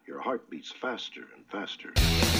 Your heart beats faster and faster.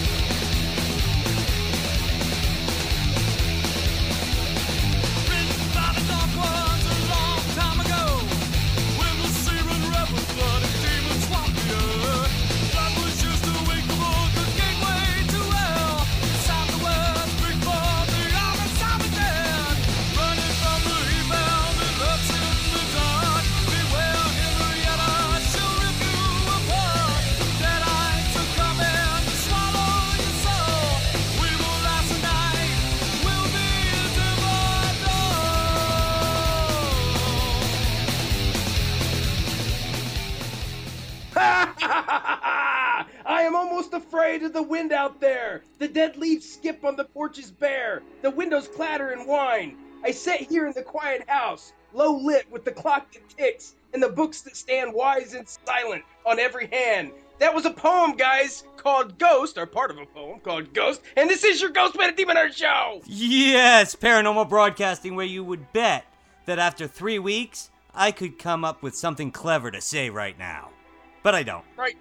I am almost afraid of the wind out there. The dead leaves skip on the porch is bare. The windows clatter and whine. I sit here in the quiet house, low lit with the clock that ticks and the books that stand wise and silent on every hand. That was a poem, guys, called Ghost, or part of a poem called Ghost, and this is your Ghost Man and Demon Hunter Show! Yes, paranormal broadcasting where you would bet that after 3 weeks, I could come up with something clever to say right now. But I don't. Right.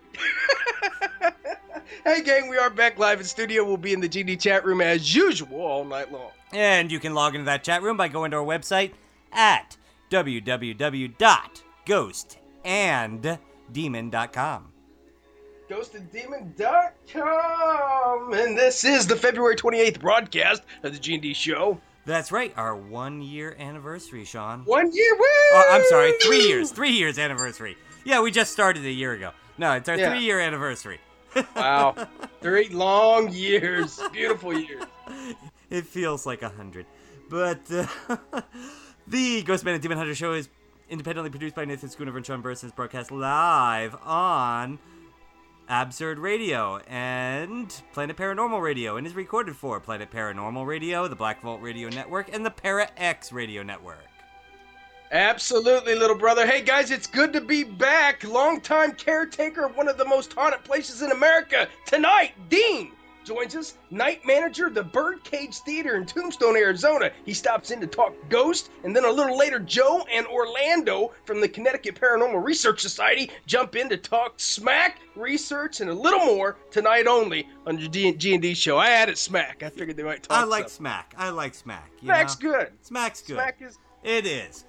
Hey, gang, we are back live in studio. We'll be in the GD chat room as usual all night long. And you can log into that chat room by going to our website at www.ghostanddemon.com. GhostandDemon.com. And this is the February 28th broadcast of the G&D show. That's right, our 1 year anniversary, Sean. 1 year, woo! Oh, I'm sorry, 3 years. 3 years anniversary. Yeah, we just started a year ago. No, it's our 3 year anniversary. Wow. 3 long years. Beautiful years. It feels like 100. But the Ghostman and Demon Hunter show is independently produced by Nathan Schoonover and Sean Burson. It's broadcast live on Absurd Radio and Planet Paranormal Radio, and is recorded for Planet Paranormal Radio, the Black Vault Radio Network, and the Para X Radio Network. Absolutely, little brother. Hey, guys, it's good to be back. Longtime caretaker of one of the most haunted places in America. Tonight, Dean joins us, night manager of the Birdcage Theater in Tombstone, Arizona. He stops in to talk ghost, and then a little later, Joe and Orlando from the Connecticut Paranormal Research Society jump in to talk smack, research, and a little more tonight only on your G&D show. I added smack. I figured they might talk I like some. smack. I like smack. Smack's good. Smack's good. Smack is... It is.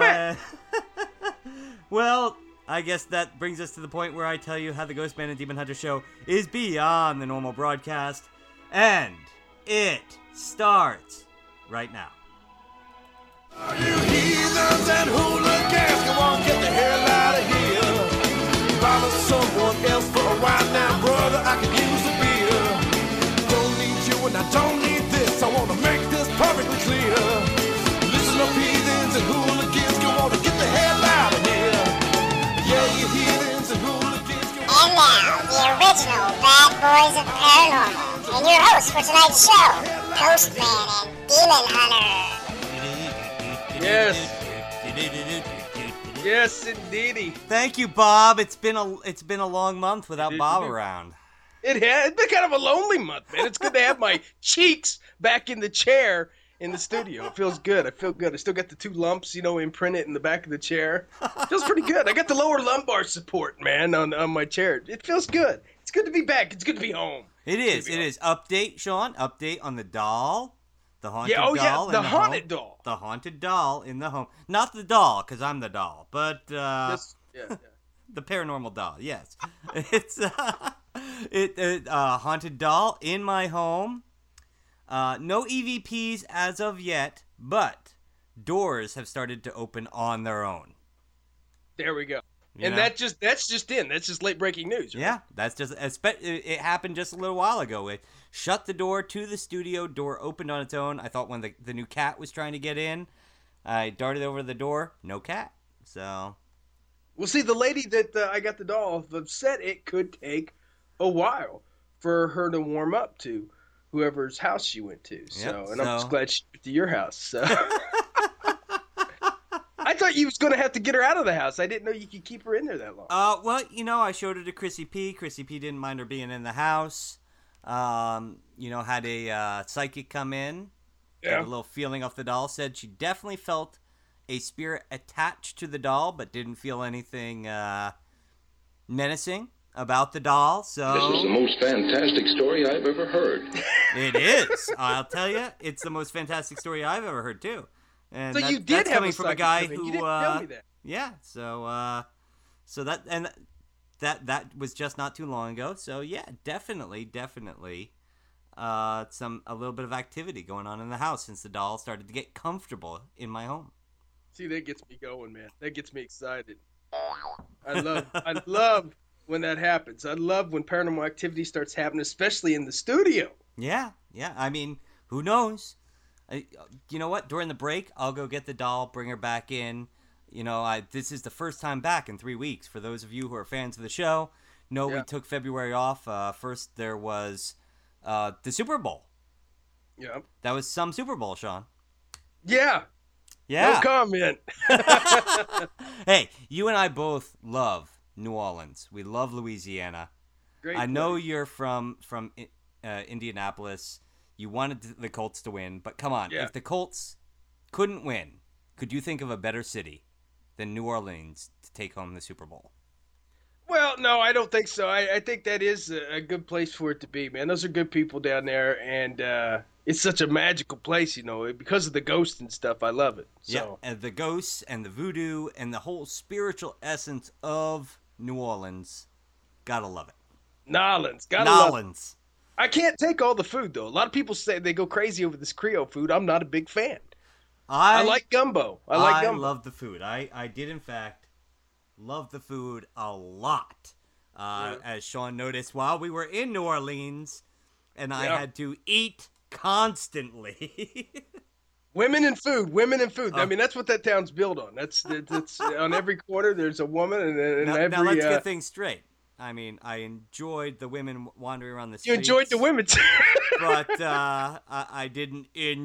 Well, I guess that brings us to the point where I tell you how the Ghostman and Demon Hunter show is beyond the normal broadcast, and it starts right now. You heathens and hooligans, come on, get the hell out of here. Bother someone else for a while now, brother, I can use a beer. Don't need you and I don't need this, I want to make this perfectly clear. Listen up, heathens and hooligans, come on, get the hell out of here. Yeah, you heathens and hooligans, come on. And now, the original Bad Boys of Paranormal, and your host for tonight's show, Ghostman and Demon Hunter. Yes. Yes, indeedy. Thank you, Bob. It's been a long month without Bob around. It has. It's been kind of a lonely month, man. It's good to have my cheeks back in the chair in the studio. It feels good. I feel good. I still got the 2 lumps, imprinted in the back of the chair. It feels pretty good. I got the lower lumbar support, man, on my chair. It feels good. It's good to be back. It's good to be home. It is. It is. Update, Sean. Update on the doll. The haunted doll. The haunted doll. The haunted doll in the home. Not the doll, because I'm the doll, but the paranormal doll. Yes, it's haunted doll in my home. No EVPs as of yet, but doors have started to open on their own. There we go. That's just in. That's just late breaking news. Right? Yeah, that's just it happened just a little while ago. It shut the door to the studio. Door opened on its own. I thought when the new cat was trying to get in, I darted over the door. No cat. So, well, see, the lady that I got the doll said it could take a while for her to warm up to whoever's house she went to. I'm just glad she went to your house. So. I thought you was going to have to get her out of the house. I didn't know you could keep her in there that long. Well, I showed her to Chrissy P. Chrissy P didn't mind her being in the house. Had a psychic come in, got a little feeling off the doll, said she definitely felt a spirit attached to the doll, but didn't feel anything menacing. about the doll. So This was the most fantastic story I've ever heard. it is. I'll tell you, it's the most fantastic story I've ever heard too. And So you did that's have coming a from a psychic guy living. who You didn't tell me that. yeah. So that was just not too long ago. So yeah, definitely a little bit of activity going on in the house since the doll started to get comfortable in my home. See, that gets me going, man. That gets me excited. I love when that happens. I love when paranormal activity starts happening, especially in the studio. Yeah. I mean, who knows? You know what? During the break, I'll go get the doll, bring her back in. You know, this is the first time back in 3 weeks. For those of you who are fans of the show, we took February off. First, there was the Super Bowl. Yeah. That was some Super Bowl, Sean. Yeah. Yeah. No comment. Hey, you and I both love New Orleans. We love Louisiana. Great. I know you're from Indianapolis. You wanted the Colts to win, but come on. Yeah. If the Colts couldn't win, could you think of a better city than New Orleans to take home the Super Bowl? Well, no, I don't think so. I think that is a good place for it to be, man. Those are good people down there, and it's such a magical place, you know, because of the ghosts and stuff. I love it. So. Yeah, and the ghosts and the voodoo and the whole spiritual essence of New Orleans. Gotta love it. Nolans. Gotta love it. Nolans. I can't take all the food, though. A lot of people say they go crazy over this Creole food. I'm not a big fan. I like gumbo. I love the food. I did, in fact, love the food a lot. As Sean noticed while we were in New Orleans, and I had to eat constantly. Women and food. I mean, that's what that town's built on. That's on every corner there's a woman, and every. Now let's get things straight. I mean, I enjoyed the women wandering around the streets. You enjoyed the women too. But I didn't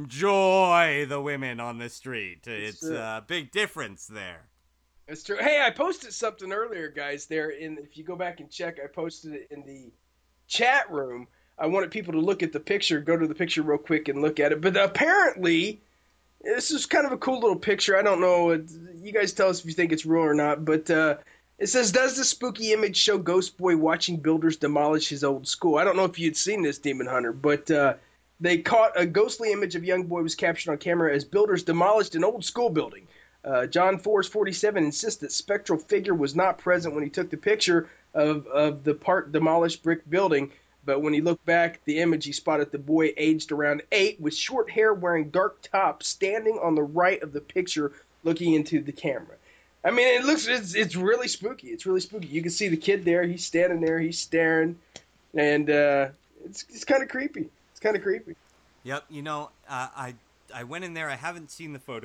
enjoy the women on the street. It's a big difference there. That's true. Hey, I posted something earlier, guys. If you go back and check, I posted it in the chat room. I wanted people to look at the picture, go to the picture real quick and look at it. But apparently, this is kind of a cool little picture. I don't know. You guys tell us if you think it's real or not. But it says, does the spooky image show Ghost Boy watching builders demolish his old school? I don't know if you'd seen this, Demon Hunter, but they caught a ghostly image of young boy was captured on camera as builders demolished an old school building. John Forrest 47 insists that spectral figure was not present when he took the picture of the part demolished brick building. But when he looked back at the image, he spotted the boy aged around 8 with short hair wearing dark top standing on the right of the picture looking into the camera. I mean, it's really spooky. It's really spooky. You can see the kid there. He's standing there. He's staring. And it's kind of creepy. It's kind of creepy. Yep. You know, I went in there. I haven't seen the photo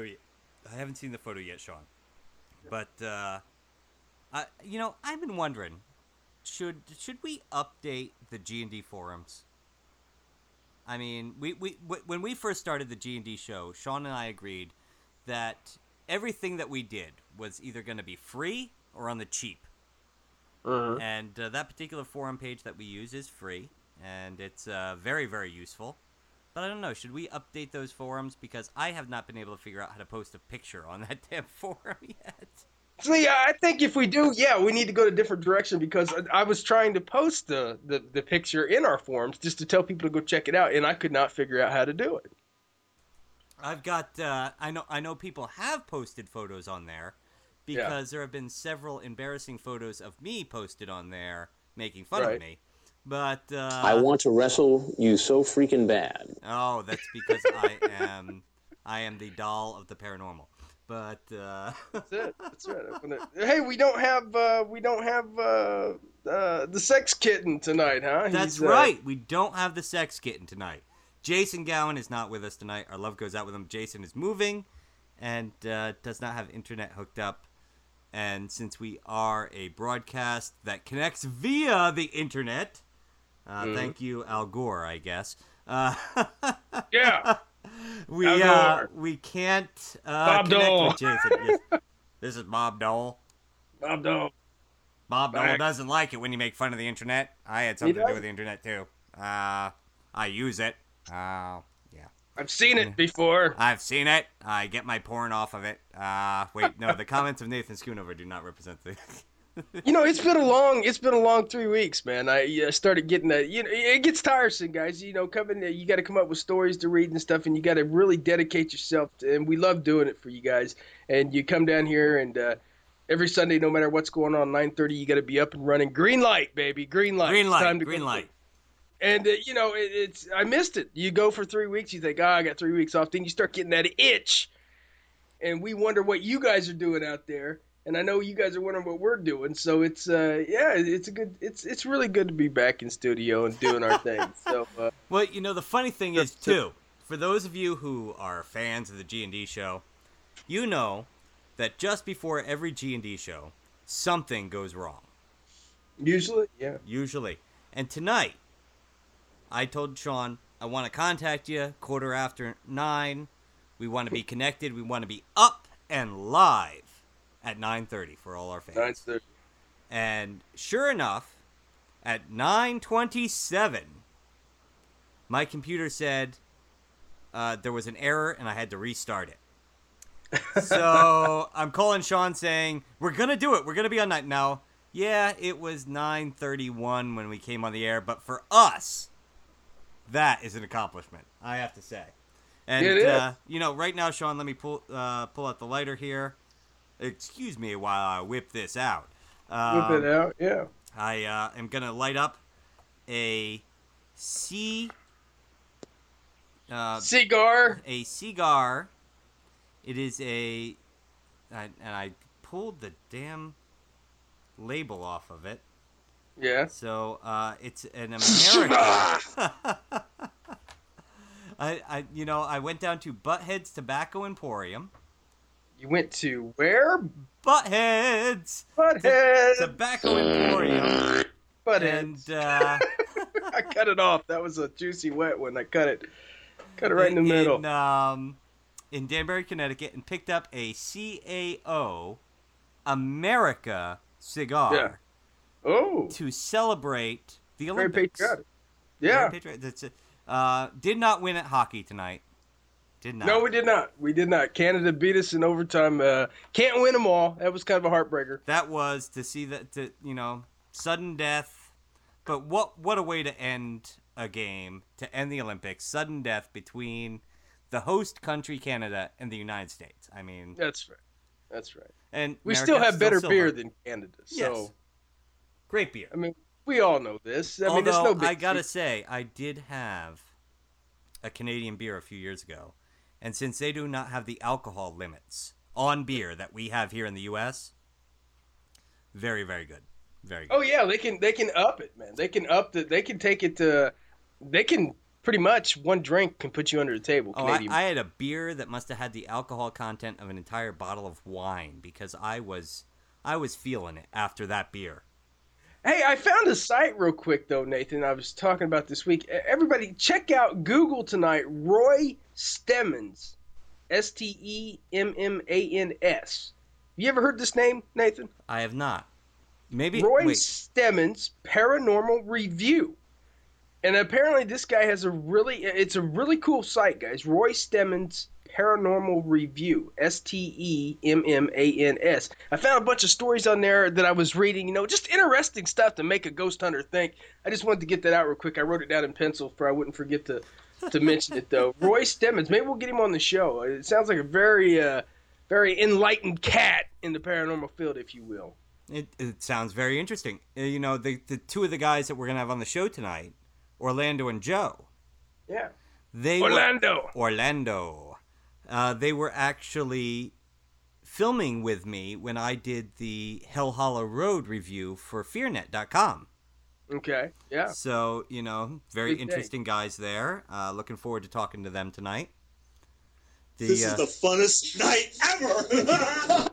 yet. Sean. But, you know, I've been wondering, should we update the G&D forums? I mean, when we first started the G&D show, Sean and I agreed that everything that we did was either going to be free or on the cheap. And that particular forum page that we use is free, and it's very, very useful. But I don't know, should we update those forums? Because I have not been able to figure out how to post a picture on that damn forum yet. So yeah, I think if we do, we need to go to a different direction, because I was trying to post the picture in our forums just to tell people to go check it out, and I could not figure out how to do it. I've got I know people have posted photos on there because there have been several embarrassing photos of me posted on there making fun of me. But I want to wrestle you so freaking bad. Oh, that's because I am the doll of the paranormal. But that's it. That's right. Hey, we don't have the sex kitten tonight, huh? That's right. We don't have the sex kitten tonight. Jason Gowan is not with us tonight. Our love goes out with him. Jason is moving and does not have internet hooked up. And since we are a broadcast that connects via the internet, thank you, Al Gore, I guess. Yeah. We can't Bob connect Dole. with Jason. Yes. This is Bob Dole. Bob Dole. Bob Dole doesn't like it when you make fun of the internet. I had something to do with the internet too. I use it. Yeah. I've seen it before. I've seen it. I get my porn off of it. Wait, no, the comments of Nathan Schoonover do not represent It's been a long 3 weeks, man. I started getting that. It gets tiresome, guys. You got to come up with stories to read and stuff, and you got to really dedicate yourself. And we love doing it for you guys. And you come down here, and every Sunday, no matter what's going on, 9:30, you got to be up and running. Green light, baby, green light. Green It's light, time to green go. light. And I missed it. You go for 3 weeks, you think, I got 3 weeks off. Then you start getting that itch, and we wonder what you guys are doing out there. And I know you guys are wondering what we're doing. So it's it's really good to be back in studio and doing our thing. So Well, the funny thing is too, for those of you who are fans of the G&D show, you know that just before every G&D show, something goes wrong. usually, yeah. Usually. And tonight, I told Sean, I want to contact you 9:15. We want to be connected. We want to be up and live at 9:30 for all our fans. 9:30. And sure enough, at 9:27, my computer said there was an error and I had to restart it. So I'm calling Sean saying, we're going to do it. We're going to be on night now. Yeah, it was 9:31 when we came on the air, but for us, that is an accomplishment, I have to say. And, It is. Right now, Sean, let me pull out the lighter here. Excuse me while I whip this out. Whip it out, yeah. I am going to light up a Cigar. a cigar. It is and I pulled the damn label off of it. Yeah. So it's an American. I went down to Butthead's Tobacco Emporium. You went to where? Butthead's Butthead. Tobacco Emporium. Butthead. And I cut it off. That was a juicy wet one. I cut it right in the middle. In Danbury, Connecticut, and picked up a CAO America cigar. Yeah. Oh. To celebrate the Very Olympics. patriotic. Yeah. Very patriotic. That's it. Did not win at hockey tonight. Did not. No, we did not. We did not. Canada beat us in overtime. Can't win them all. That was kind of a heartbreaker. That was to see sudden death. But what a way to end a game, to end the Olympics. Sudden death between the host country, Canada, and the United States. I mean, That's right. That's right. and We America still have still better silver. beer than Canada. So, Yes. Great beer. I mean, we all know this. I mean, it's Although, no big I gotta secret. say, I did have a Canadian beer a few years ago. And since they do not have the alcohol limits on beer that we have here in the U.S., very, very good. Very good. Oh yeah, they can up it, man. They can up the. They can take it to. They can pretty much one drink can put you under the table. Oh, Canadian. I had a beer that must have had the alcohol content of an entire bottle of wine because I was feeling it after that beer. Hey, I found a site real quick though, Nathan. I was talking about this week. Everybody, check out Google tonight. Roy Stemmons, Stemmans. You ever heard this name, Nathan? I have not. Maybe Roy wait. Stemmons Paranormal Review. And apparently this guy has it's a really cool site, guys. Roy Stemmons Paranormal Review. Stemmans. I found a bunch of stories on there that I was reading, just interesting stuff to make a ghost hunter think. I just wanted to get that out real quick. I wrote it down in pencil for I wouldn't forget to mention it though. Roy Stemmons. Maybe we'll get him on the show. It sounds like a very enlightened cat in the paranormal field, if you will. It sounds very interesting. The two of the guys that we're gonna have on the show tonight, Orlando and Joe. Yeah. Orlando. They were actually filming with me when I did the Hell Hollow Road review for FearNet.com. Okay. Yeah. So, very Big day. interesting guys there. Looking forward to talking to them tonight. This is the funnest night ever.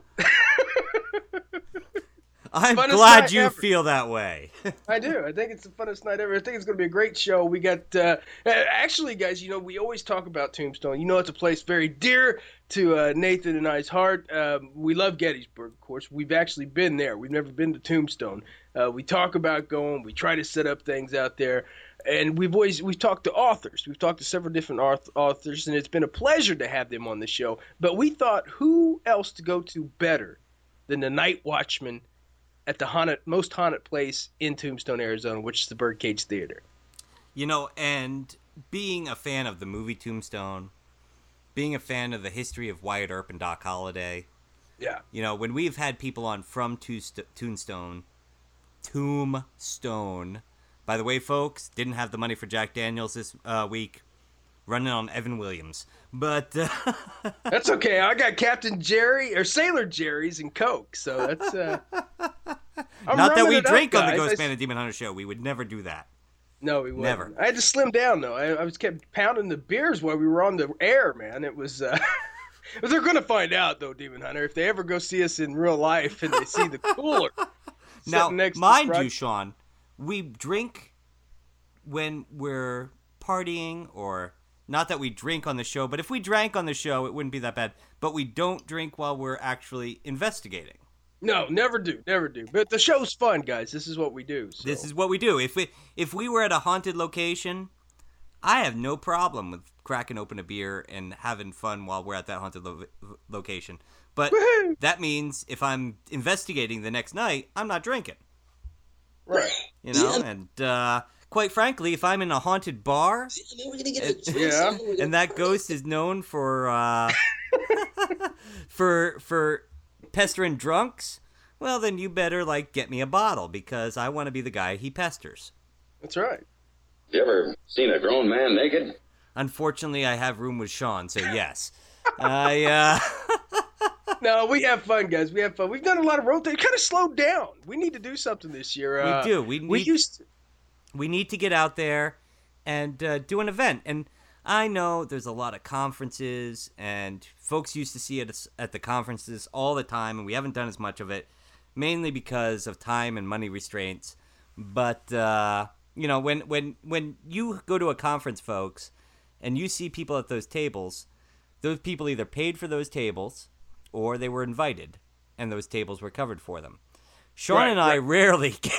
I'm funnest glad night you ever. feel that way. I do. I think it's the funnest night ever. I think it's going to be a great show. We got, actually, guys, we always talk about Tombstone. It's a place very dear to Nathan and I's heart. We love Gettysburg, of course. We've actually been there. We've never been to Tombstone. We talk about going. We try to set up things out there. And we've talked to authors. We've talked to several different authors, and it's been a pleasure to have them on the show. But we thought, who else to go to better than the Night Watchman at the most haunted place in Tombstone, Arizona, which is the Birdcage Theater. You know, and being a fan of the movie Tombstone, being a fan of the history of Wyatt Earp and Doc Holliday, yeah, you know, when we've had people on from Tombstone, by the way, folks, didn't have the money for Jack Daniels this week, running on Evan Williams, but that's okay. I got Captain Jerry or Sailor Jerry's and Coke, so that's not that we drink on the Ghost Man and Demon Hunter show. We would never do that. No, we wouldn't. Never. I had to slim down though. I was kept pounding the beers while we were on the air, man. It was. They're gonna find out though, Demon Hunter, if they ever go see us in real life and they see the cooler. Now, mind you, Sean, we drink when we're partying, or not that we drink on the show, but if we drank on the show, it wouldn't be that bad. But we don't drink while we're actually investigating. No, never do. But the show's fun, guys. This is what we do. So. This is what we do. If we were at a haunted location, I have no problem with cracking open a beer and having fun while we're at that haunted location. But Woo-hoo! That means if I'm investigating the next night, I'm not drinking. Right. You know, and quite frankly, if I'm in a haunted bar, and that ghost is known for for pestering drunks, well, then you better get me a bottle, because I want to be the guy he pesters. That's right. You ever seen a grown man naked? Unfortunately, I have room with Sean, so yes. No, we have fun, guys. We have fun. We've done a lot of road trips. Kind of slowed down. We need to do something this year. We do. We need to get out there and do an event. And I know there's a lot of conferences, and folks used to see it at the conferences all the time, and we haven't done as much of it, mainly because of time and money restraints. But you know, when you go to a conference, folks, and you see people at those tables, those people either paid for those tables or they were invited, and those tables were covered for them. Sean and I rarely get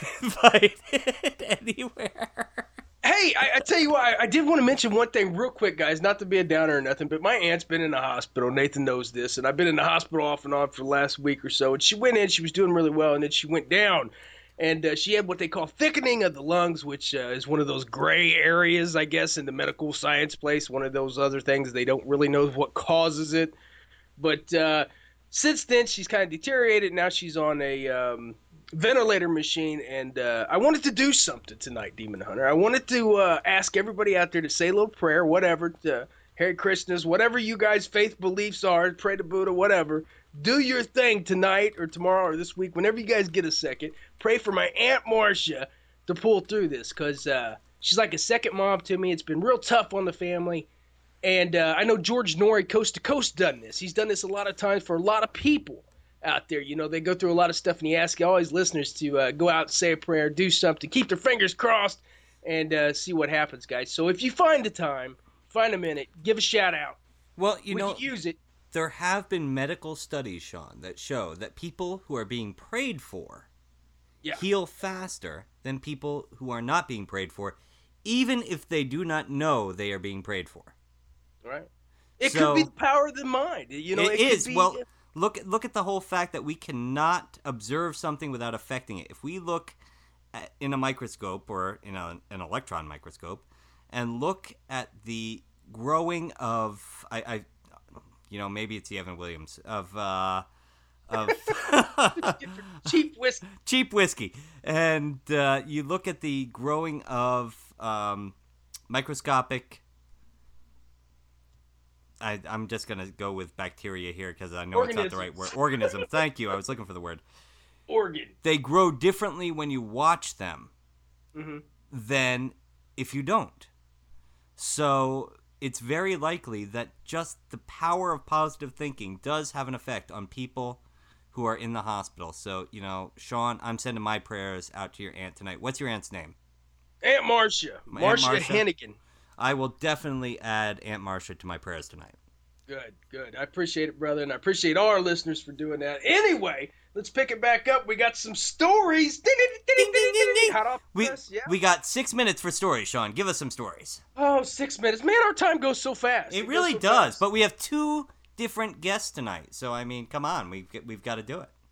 invited anywhere. Hey, I tell you what, I did want to mention one thing real quick, guys, not to be a downer or nothing, but my aunt's been in the hospital. Nathan knows this, and I've been in the hospital off and on for the last week or so, and she went in, she was doing really well, and then she went down, and she had what they call thickening of the lungs, which is one of those gray areas, I guess, in the medical science place, one of those other things they don't really know what causes it. But since then, she's kind of deteriorated. Now she's on a ventilator machine, and I wanted to do something tonight, Demon Hunter. I wanted to ask everybody out there to say a little prayer, whatever, to Hare Krishnas, whatever you guys' faith beliefs are, pray to Buddha, whatever. Do your thing tonight or tomorrow or this week, whenever you guys get a second. Pray for my Aunt Marcia to pull through this, because she's like a second mom to me. It's been real tough on the family. And I know George Norrie, Coast to Coast, done this. He's done this a lot of times for a lot of people out there. You know, they go through a lot of stuff, and he asks all his listeners to go out and say a prayer, do something, keep their fingers crossed, and see what happens, guys. So if you find the time, find a minute, give a shout out. Well, you know, use it. There have been medical studies, Sean, that show that people who are being prayed for heal faster than people who are not being prayed for, even if they do not know they are being prayed for. Right. It could be the power of the mind. You know, it is. Well, look at the whole fact that we cannot observe something without affecting it. If we look in a microscope, or in an electron microscope, and look at the growing of, you know, maybe it's the Evan Williams of cheap whiskey, and you look at the growing of microscopic. I'm just gonna go with bacteria here because I know it's not the right word. Organism. Thank you. I was looking for the word. Organ. They grow differently when you watch them than if you don't. So it's very likely that just the power of positive thinking does have an effect on people who are in the hospital. So, you know, Sean, I'm sending my prayers out to your aunt tonight. What's your aunt's name? Aunt Marcia. Marcia Hennigan. I will definitely add Aunt Marcia to my prayers tonight. Good. I appreciate it, brother, and I appreciate all our listeners for doing that. Anyway, let's pick it back up. We got some stories. Ding, ding, ding, hot off the press, yeah. We got 6 minutes for stories, Sean. Give us some stories. Oh, 6 minutes. Man, our time goes so fast. It really does, but we have 2 different guests tonight. So, I mean, come on. We've got to do it.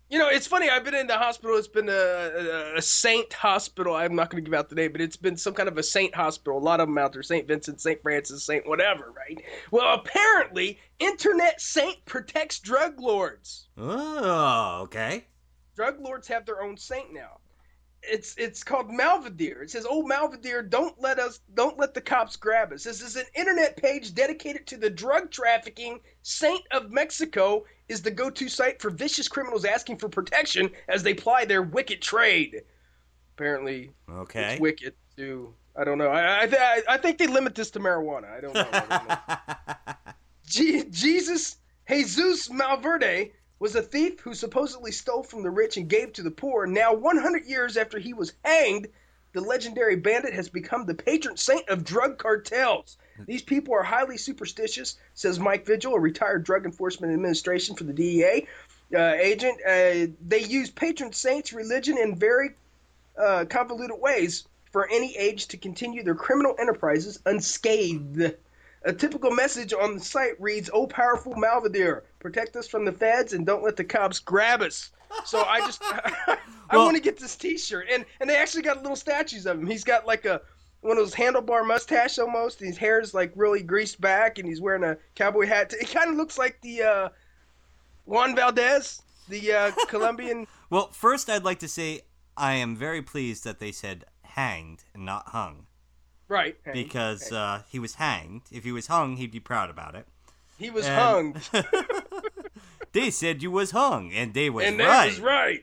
You know, it's funny. I've been in the hospital. It's been a saint hospital. I'm not going to give out the name, but it's been some kind of a saint hospital. A lot of them out there. St. Vincent, St. Francis, St. whatever, right? Well, apparently, internet saint protects drug lords. Oh, okay. Drug lords have their own saint now. It's called Malvadere. It says, "Oh, Malvadere, don't let the cops grab us." This is an internet page dedicated to the drug trafficking saint of Mexico. Is the go-to site for vicious criminals asking for protection as they ply their wicked trade. Apparently, okay, it's wicked too. I don't know. I think they limit this to marijuana. I don't know. Jesus Malverde was a thief who supposedly stole from the rich and gave to the poor. Now, 100 years after he was hanged, the legendary bandit has become the patron saint of drug cartels. These people are highly superstitious, says Mike Vigil, a retired Drug Enforcement Administration for the DEA agent. They use patron saints' religion in very convoluted ways for any age to continue their criminal enterprises unscathed. A typical message on the site reads, "Oh, powerful Malvadere, protect us from the feds and don't let the cops grab us." So I want to get this T-shirt, and they actually got little statues of him. He's got like one of those handlebar mustache almost, and his hair is like really greased back, and he's wearing a cowboy hat. It kind of looks like the Juan Valdez, the Colombian. Well, first I'd like to say I am very pleased that they said hanged and not hung. Right. Because he was hanged. If he was hung, he'd be proud about it. He was hung. They said you was hung, and they was and right. And was right.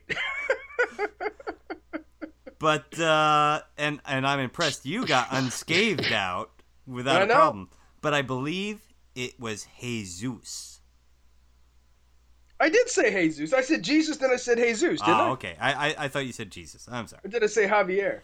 But, and I'm impressed you got unscathed out without a problem. But I believe it was Jesus. I did say Jesus. I said Jesus, then I said Jesus, didn't I? Oh, okay. I thought you said Jesus. I'm sorry. Or did I say Javier?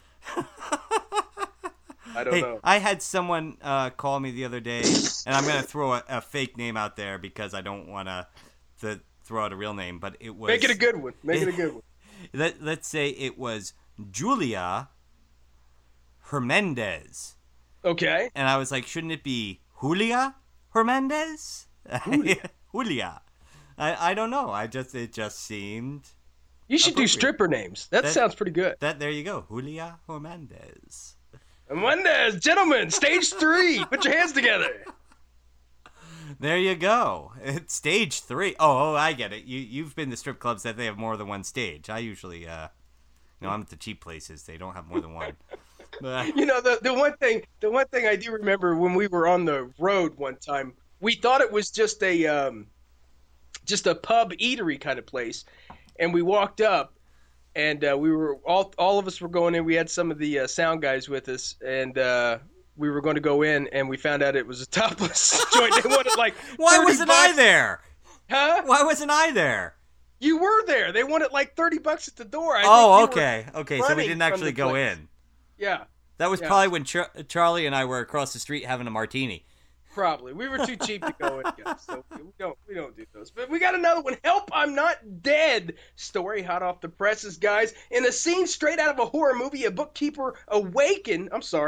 I don't know. I had someone call me the other day, and I'm going to throw a fake name out there because I don't want to throw out a real name, but it was... Make it a good one. Make it a good one. Let's say it was Julia Hernandez. Okay. And I was like, shouldn't it be Julia Hernandez? Julia. I don't know. It just seemed... You should do stripper names. That sounds pretty good. There you go. Julia Hernandez. Hernandez, gentlemen, stage 3. Put your hands together. There you go. It's stage 3. Oh, I get it. You've been to strip clubs that they have more than one stage. I usually, I'm at the cheap places. They don't have more than one. You know, the one thing I do remember when we were on the road one time, we thought it was just a pub eatery kind of place, and we walked up. And we were all of us were going in. We had some of the sound guys with us, and we were going to go in, and we found out it was a topless joint. They wanted like Why wasn't I there? Huh? Why wasn't I there? You were there. They wanted like $30 at the door. Okay. So we didn't actually go in. Yeah. That was probably when Charlie and I were across the street having a martini. Probably. We were too cheap to go in, guys, so we don't do those. But we got another one. Help, I'm not dead. Story hot off the presses, guys. In a scene straight out of a horror movie, a beekeeper awakened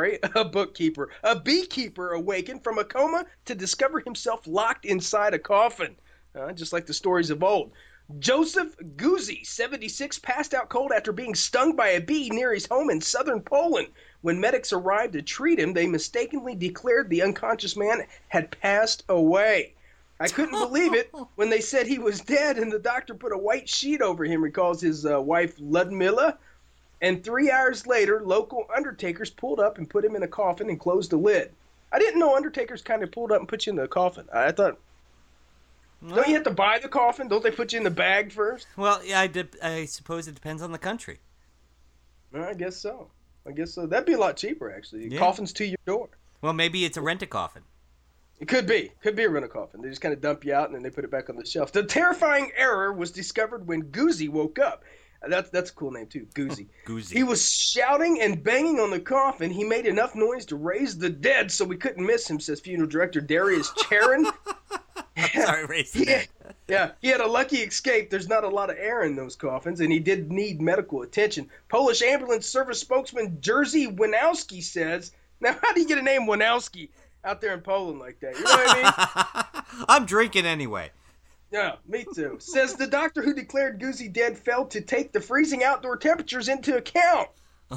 from a coma to discover himself locked inside a coffin. Just like the stories of old. Joseph Guzzi, 76, passed out cold after being stung by a bee near his home in southern Poland. When medics arrived to treat him, they mistakenly declared the unconscious man had passed away. I couldn't believe it when they said he was dead, and the doctor put a white sheet over him, recalls his wife Ludmilla. And 3 hours later, local undertakers pulled up and put him in a coffin and closed the lid. I didn't know undertakers kind of pulled up and put you in the coffin. I thought... Don't you have to buy the coffin? Don't they put you in the bag first? Well, yeah, I suppose it depends on the country. I guess so. That'd be a lot cheaper, actually. Yeah. Coffin's to your door. Well, maybe it's a rent-a-coffin. It could be. Could be a rent-a-coffin. They just kind of dump you out and then they put it back on the shelf. The terrifying error was discovered when Guzzi woke up. That's a cool name, too. Guzzi. Guzzi. He was shouting and banging on the coffin. He made enough noise to raise the dead, so we couldn't miss him, says funeral director Darius Charon. Sorry, raise the dead. Yeah, he had a lucky escape. There's not a lot of air in those coffins, and he did need medical attention. Polish ambulance service spokesman Jerzy Winowski says, now how do you get a name Winowski out there in Poland like that? You know what I mean? I'm drinking anyway. Yeah, me too. Says the doctor who declared Guzzi dead failed to take the freezing outdoor temperatures into account.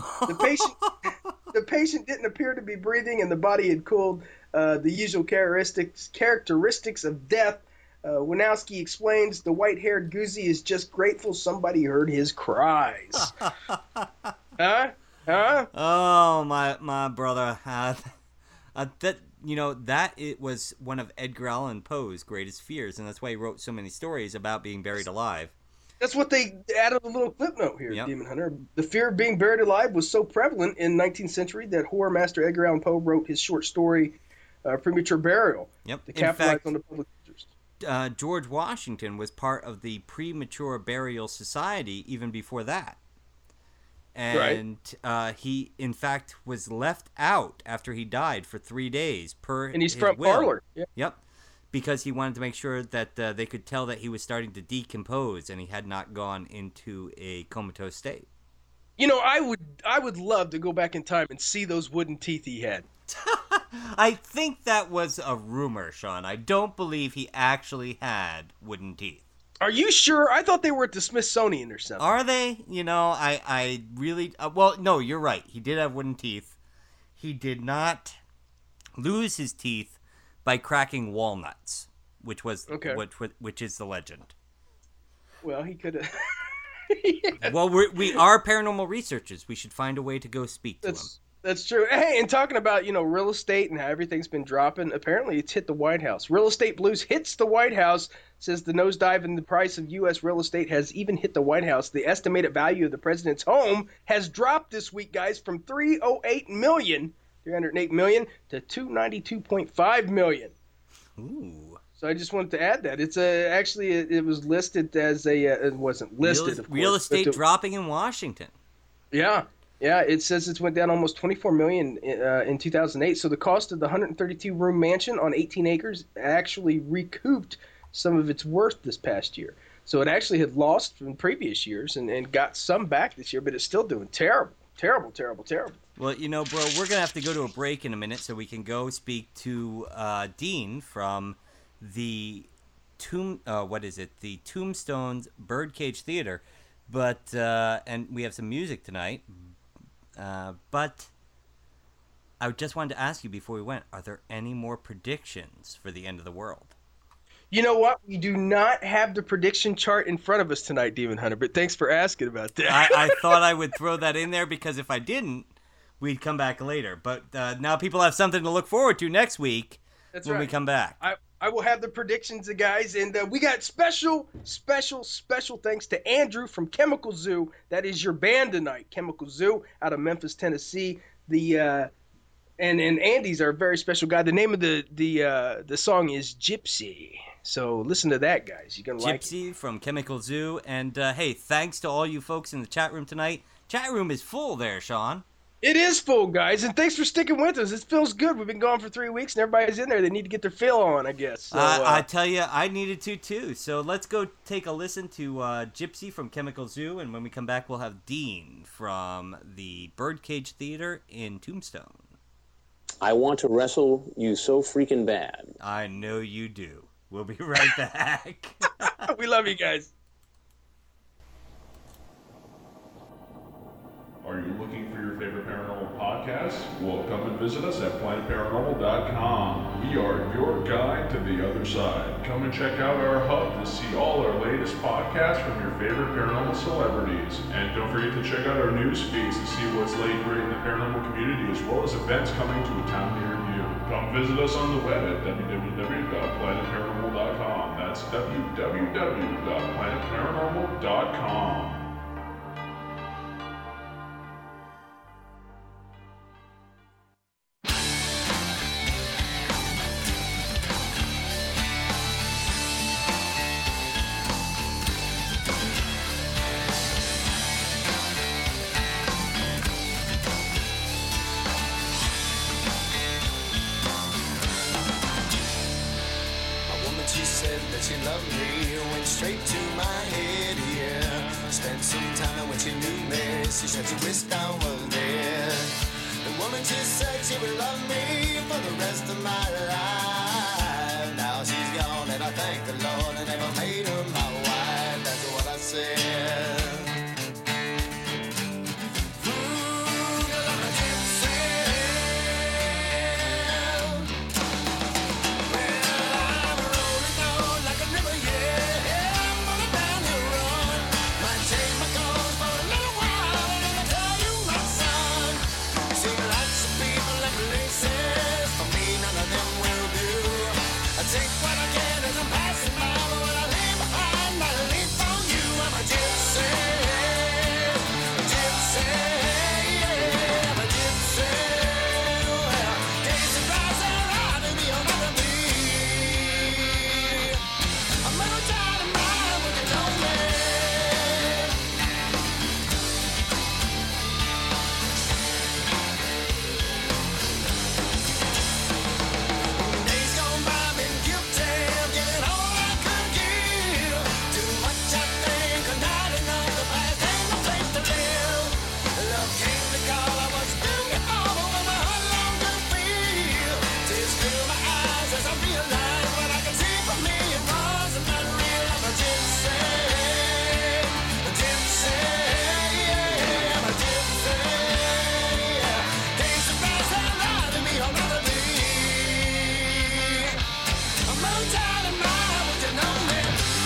The patient didn't appear to be breathing, and the body had cooled. The usual characteristics of death. Winowski explains the white-haired Guzzi is just grateful somebody heard his cries. Huh? Oh, my brother. That it was one of Edgar Allan Poe's greatest fears, and that's why he wrote so many stories about being buried alive. That's what they added a little clip note here, Yep. Demon Hunter. The fear of being buried alive was so prevalent in 19th century that horror master Edgar Allan Poe wrote his short story, Premature Burial, Yep. to capitalize on the public interest. George Washington was part of the Premature Burial Society even before that. And he, in fact, was left out after he died for 3 days and he's his front will. parlor. Yeah. Yep. Because he wanted to make sure that they could tell that he was starting to decompose and he had not gone into a comatose state. You know, I would love to go back in time and see those wooden teeth he had. I think that was a rumor, Sean. I don't believe he actually had wooden teeth. Are you sure? I thought they were at the Smithsonian or something. Are they? You know, I really... well, no, you're right. He did have wooden teeth. He did not lose his teeth by cracking walnuts, which is the legend. Well, he could have... Well, we are paranormal researchers. We should find a way to go speak to him. That's true. Hey, and talking about, real estate and how everything's been dropping, apparently it's hit the White House. Real estate blues hits the White House, says the nosedive in the price of U.S. real estate has even hit the White House. The estimated value of the president's home has dropped this week, guys, from $308 million to $292.5 million. Ooh. So I just wanted to add that. It's it was listed as it wasn't listed, of course. Real estate dropping in Washington. Yeah. Yeah, it says it went down almost $24 million in 2008. So the cost of the 132-room mansion on 18 acres actually recouped some of its worth this past year. So it actually had lost from previous years and got some back this year, but it's still doing terrible. Well, bro, we're going to have to go to a break in a minute so we can go speak to Dean from the the Tombstone's Birdcage Theater. But and we have some music tonight. But I just wanted to ask you before we went, are there any more predictions for the end of the world? You know what? We do not have the prediction chart in front of us tonight, Demon Hunter, but thanks for asking about that. I thought I would throw that in there because if I didn't, we'd come back later. But now people have something to look forward to next week when we come back. I will have the predictions, guys, and we got special thanks to Andrew from Chemical Zoo. That is your band tonight, Chemical Zoo, out of Memphis, Tennessee. And Andy's our very special guy. The name of the song is Gypsy. So listen to that, guys. You're gonna like it. Gypsy from Chemical Zoo, and hey, thanks to all you folks in the chat room tonight. Chat room is full there, Sean. It is full, guys, and thanks for sticking with us. It feels good. We've been gone for 3 weeks, and everybody's in there. They need to get their fill on, I guess. So, I tell you, I needed to, too. So let's go take a listen to Gypsy from Chemical Zoo, and when we come back, we'll have Dean from the Birdcage Theater in Tombstone. I want to wrestle you so freaking bad. I know you do. We'll be right back. We love you guys. Are you looking for your favorite paranormal podcast? Well, come and visit us at planetparanormal.com. We are your guide to the other side. Come and check out our hub to see all our latest podcasts from your favorite paranormal celebrities. And don't forget to check out our news feeds to see what's lately great in the paranormal community, as well as events coming to a town near you. Come visit us on the web at www.planetparanormal.com. That's www.planetparanormal.com. She loved me, went straight to my head, yeah. Spent some time when she knew me, she said she wished I was dead. The woman just said she would love me for the rest of my life. Now she's gone and I thank the Lord I never made places. For me, none of them will do. I take what I get as I'm passing by, but what I leave behind, I leave for you. I'm a gypsy, gypsy, yeah, I'm a gypsy. Well, days that rise and ride to be another me. I'm out of mind when you know me. Days gone by, been guilty of giving all I could give. Too much I think, not enough. The past ain't no place to live. Love came to call, I was beautiful, but when my heart longed to feel. Tears fill my eyes as I realize what I can see for me. It wasn't that real. I'm a gypsy, yeah, I'm a gypsy. Days that rise and ride to me another day. I'm out of mind, would you know me?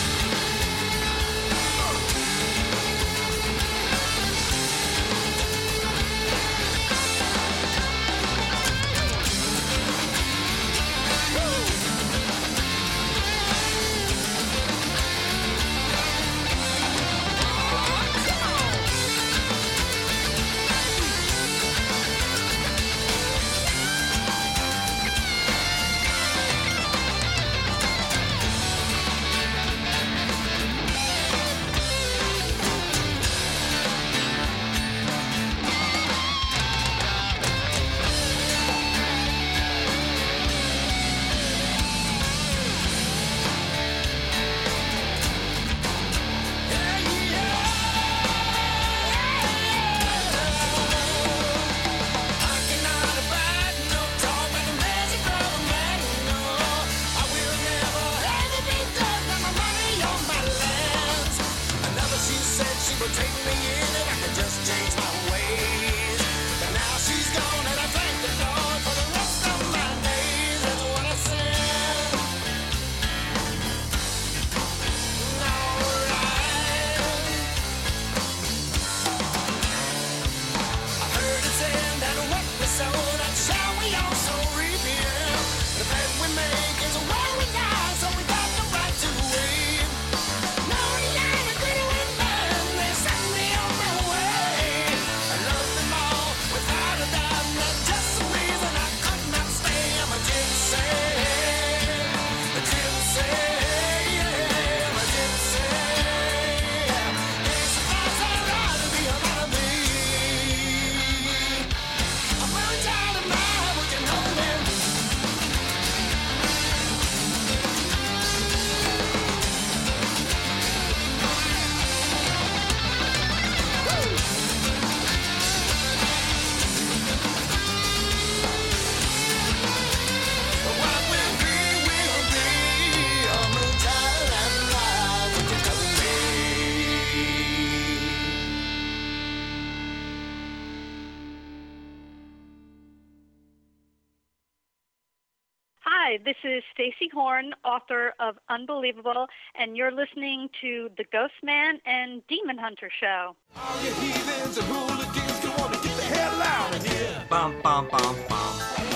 I cannot abide no talk about the magic of a man, no. I will never ever be done with my money on my lands. Another she said she would take me in if I could just change my ways. But now she's gone and I thank the Lord for the rest of my days. That's what I said. Alright. I heard it said that what we sow, that shall we also reap here. The bed we make is where we die, so we got the right to weep. No, denying the good and bad, they send me on my way. I love them all without a doubt, and that's just the reason I could not stay. I'm a gypsy, yeah, I'm a gypsy. It's fast and right to be another me. I'm out of mind, would you know me? What will be, will be. I'm out of mind, would you know me? Hi, this is Stacy Horn, author of Unbelievable, and you're listening to The Ghost Man and Demon Hunter Show. All you heathens and hooligans, come on and get the hell out of here. Bum, bum, bum, bum.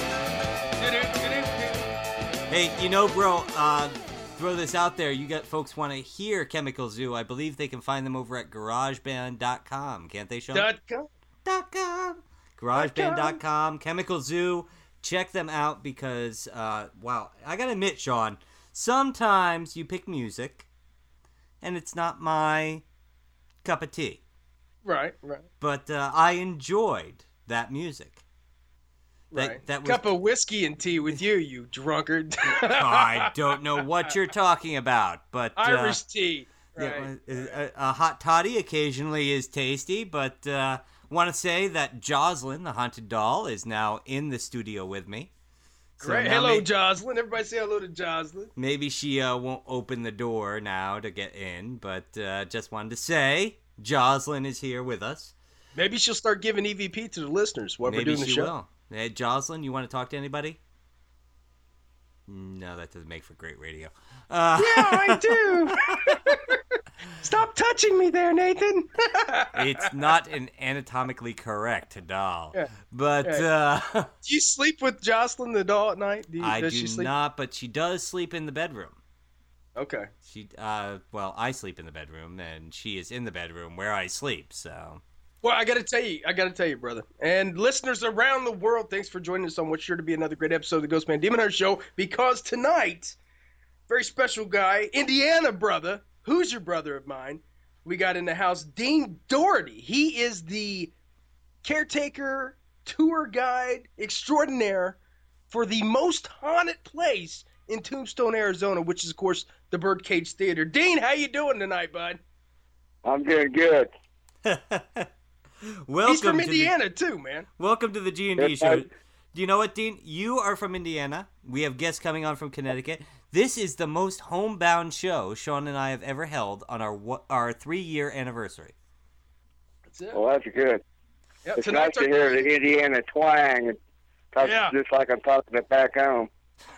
Hey, you know, bro, throw this out there. You got folks want to hear Chemical Zoo. I believe they can find them over at GarageBand.com. Can't they, Sean? .com. .com. GarageBand.com. Chemical Zoo. Check them out because, wow, I gotta admit, Sean, sometimes you pick music and it's not my cup of tea. Right. But I enjoyed that music. Right. That was, Cup of whiskey and tea with you, you drunkard. I don't know what you're talking about, but Irish tea. Right. Yeah, a hot toddy occasionally is tasty, but want to say that Jocelyn, the haunted doll, is now in the studio with me. So Great. now Hello, Jocelyn. Everybody say hello to Jocelyn. Maybe she won't open the door now to get in, but just wanted to say Jocelyn is here with us. Maybe she'll start giving EVP to the listeners while we're doing the show. Maybe she will. Hey, Jocelyn, you want to talk to anybody? No, that doesn't make for great radio. Yeah, I do. Stop touching me there, Nathan. It's not an anatomically correct doll. Yeah. But Do you sleep with Jocelyn the doll at night? I does do she sleep? not, but she does sleep in the bedroom. Okay. She well, I sleep in the bedroom and she is in the bedroom where I sleep, so Well, I gotta tell you, brother. And listeners around the world, thanks for joining us on what's sure to be another great episode of the Ghost Man Demon Hunter Show, because tonight, very special guy, Indiana brother, who's your brother of mine, we got in the house Dean Doherty. He is the caretaker, tour guide extraordinaire for the most haunted place in Tombstone, Arizona, which is, of course, the Birdcage Theater. Dean, how you doing tonight, bud? I'm doing good. welcome. He's from Indiana, too, man. Welcome to the G&D show. Do you know what, Dean? You are from Indiana. We have guests coming on from Connecticut. This is the most homebound show Sean and I have ever held on our 3-year anniversary. That's it. Well, that's good. Yep, it's nice to hear the Indiana twang. Just like I'm talking it back home.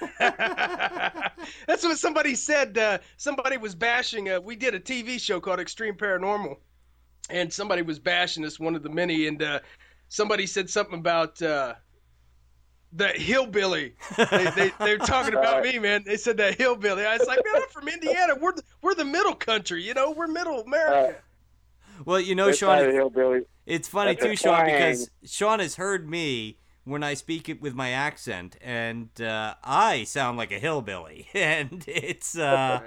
That's what somebody said. Somebody was bashing. We did a TV show called Extreme Paranormal, and somebody was bashing us, one of the many, and somebody said something about the hillbilly. They're talking about me, man. They said that hillbilly. I was like, man, I'm from Indiana. We're the middle country, we're middle America. Well, Sean, it's funny too, Sean, because Sean has heard me when I speak it with my accent, and I sound like a hillbilly, and it's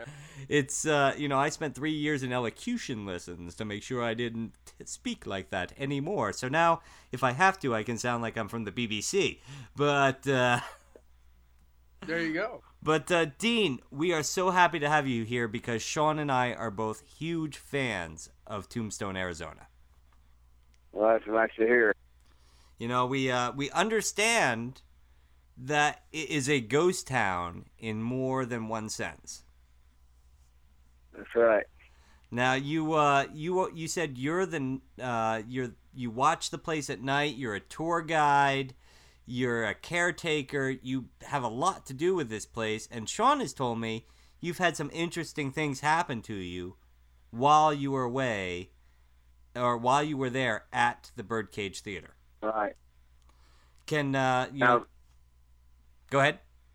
I spent 3 years in elocution lessons to make sure I didn't speak like that anymore. So now, if I have to, I can sound like I'm from the BBC. But there you go. But Dean, we are so happy to have you here because Sean and I are both huge fans of Tombstone, Arizona. Well, that's nice to hear. We understand that it is a ghost town in more than one sense. That's right. Now you said you watch the place at night. You're a tour guide. You're a caretaker. You have a lot to do with this place. And Sean has told me you've had some interesting things happen to you while you were away, or while you were there at the Birdcage Theater. Right. Can go ahead.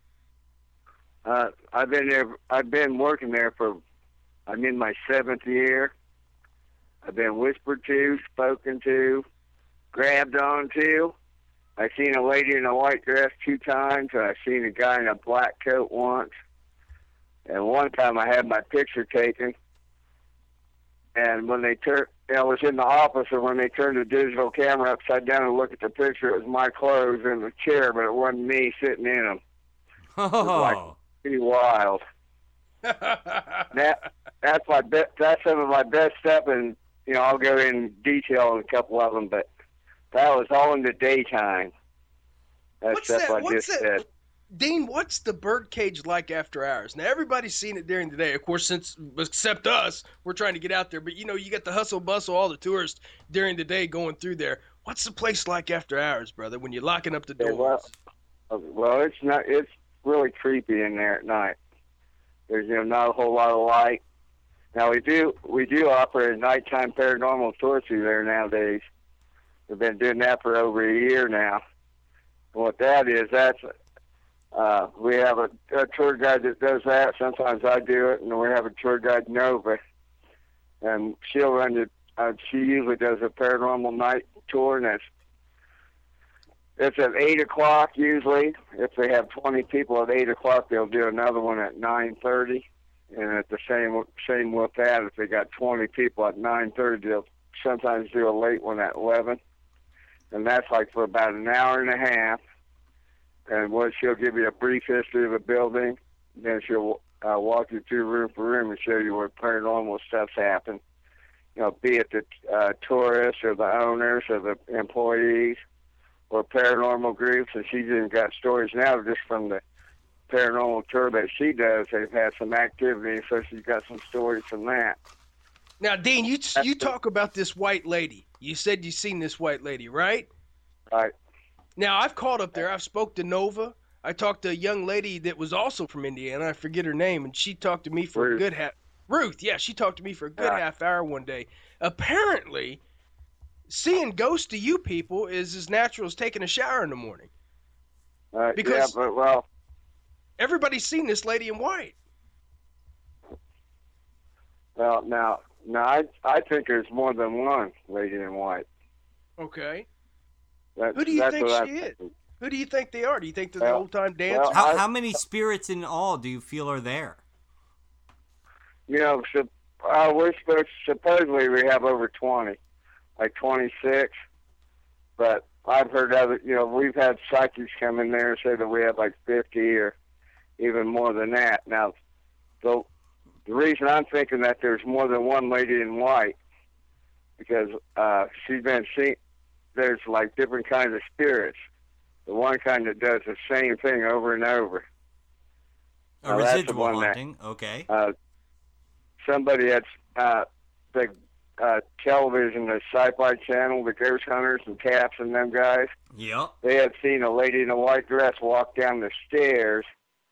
I've been there. I've been working there I'm in my 7th year. I've been whispered to, spoken to, grabbed onto. I've seen a lady in a white dress 2 times, and I've seen a guy in a black coat once. And one time I had my picture taken, and when they I was in the office, and when they turned the digital camera upside down and looked at the picture, it was my clothes in the chair, but it wasn't me sitting in them. Oh. It was like pretty wild. That's some of my best stuff, and I'll go in detail on a couple of them, but that was all in the daytime. That's stuff I just said. Dean, what's the Birdcage like after hours? Now, everybody's seen it during the day, of course, except us. We're trying to get out there. But, you got the hustle bustle, all the tourists during the day going through there. What's the place like after hours, brother, when you're locking up the doors? Well, it's really creepy in there at night. There's not a whole lot of light. Now, we do offer a nighttime paranormal tour through there nowadays. We've been doing that for over a year now. And what that is, we have a tour guide that does that. Sometimes I do it, and we have a tour guide, Nova, and she'll run it. She usually does a paranormal night tour, and it's at 8 o'clock usually. If they have 20 people at 8 o'clock, they'll do another one at 9:30, and at the same with that. If they got 20 people at 9:30, they'll sometimes do a late one at 11, and that's like for about an hour and a half. And she'll give you a brief history of the building. Then she'll walk you through room for room and show you where paranormal stuff's happened. Be it the tourists or the owners or the employees or paranormal groups. And she's even got stories now just from the paranormal tour that she does. They've had some activity, so she's got some stories from that. Now, Dean, you talk about this white lady. You said you seen this white lady, right? Right. Now, I've called up there. I've spoke to Nova. I talked to a young lady that was also from Indiana. I forget her name, and she talked to me for a good half. Ruth, yeah, she talked to me for a good half hour one day. Apparently, seeing ghosts to you people is as natural as taking a shower in the morning. Because everybody's seen this lady in white. Well, now I think there's more than one lady in white. Okay. Who do you think she is? Who do you think they are? Do you think they're the old-time dancers? How many spirits in all do you feel are there? You know, supposedly we have over 20, like 26. But I've heard other, we've had psychics come in there and say that we have like 50 or even more than that. Now, the reason I'm thinking that there's more than one lady in white, because she's been seen, there's like different kinds of spirits. The one kind that does the same thing over and over. A residual haunting, okay. Somebody at the television, the Sci-Fi Channel, the Ghost Hunters and Taps and them guys. Yep. They had seen a lady in a white dress walk down the stairs,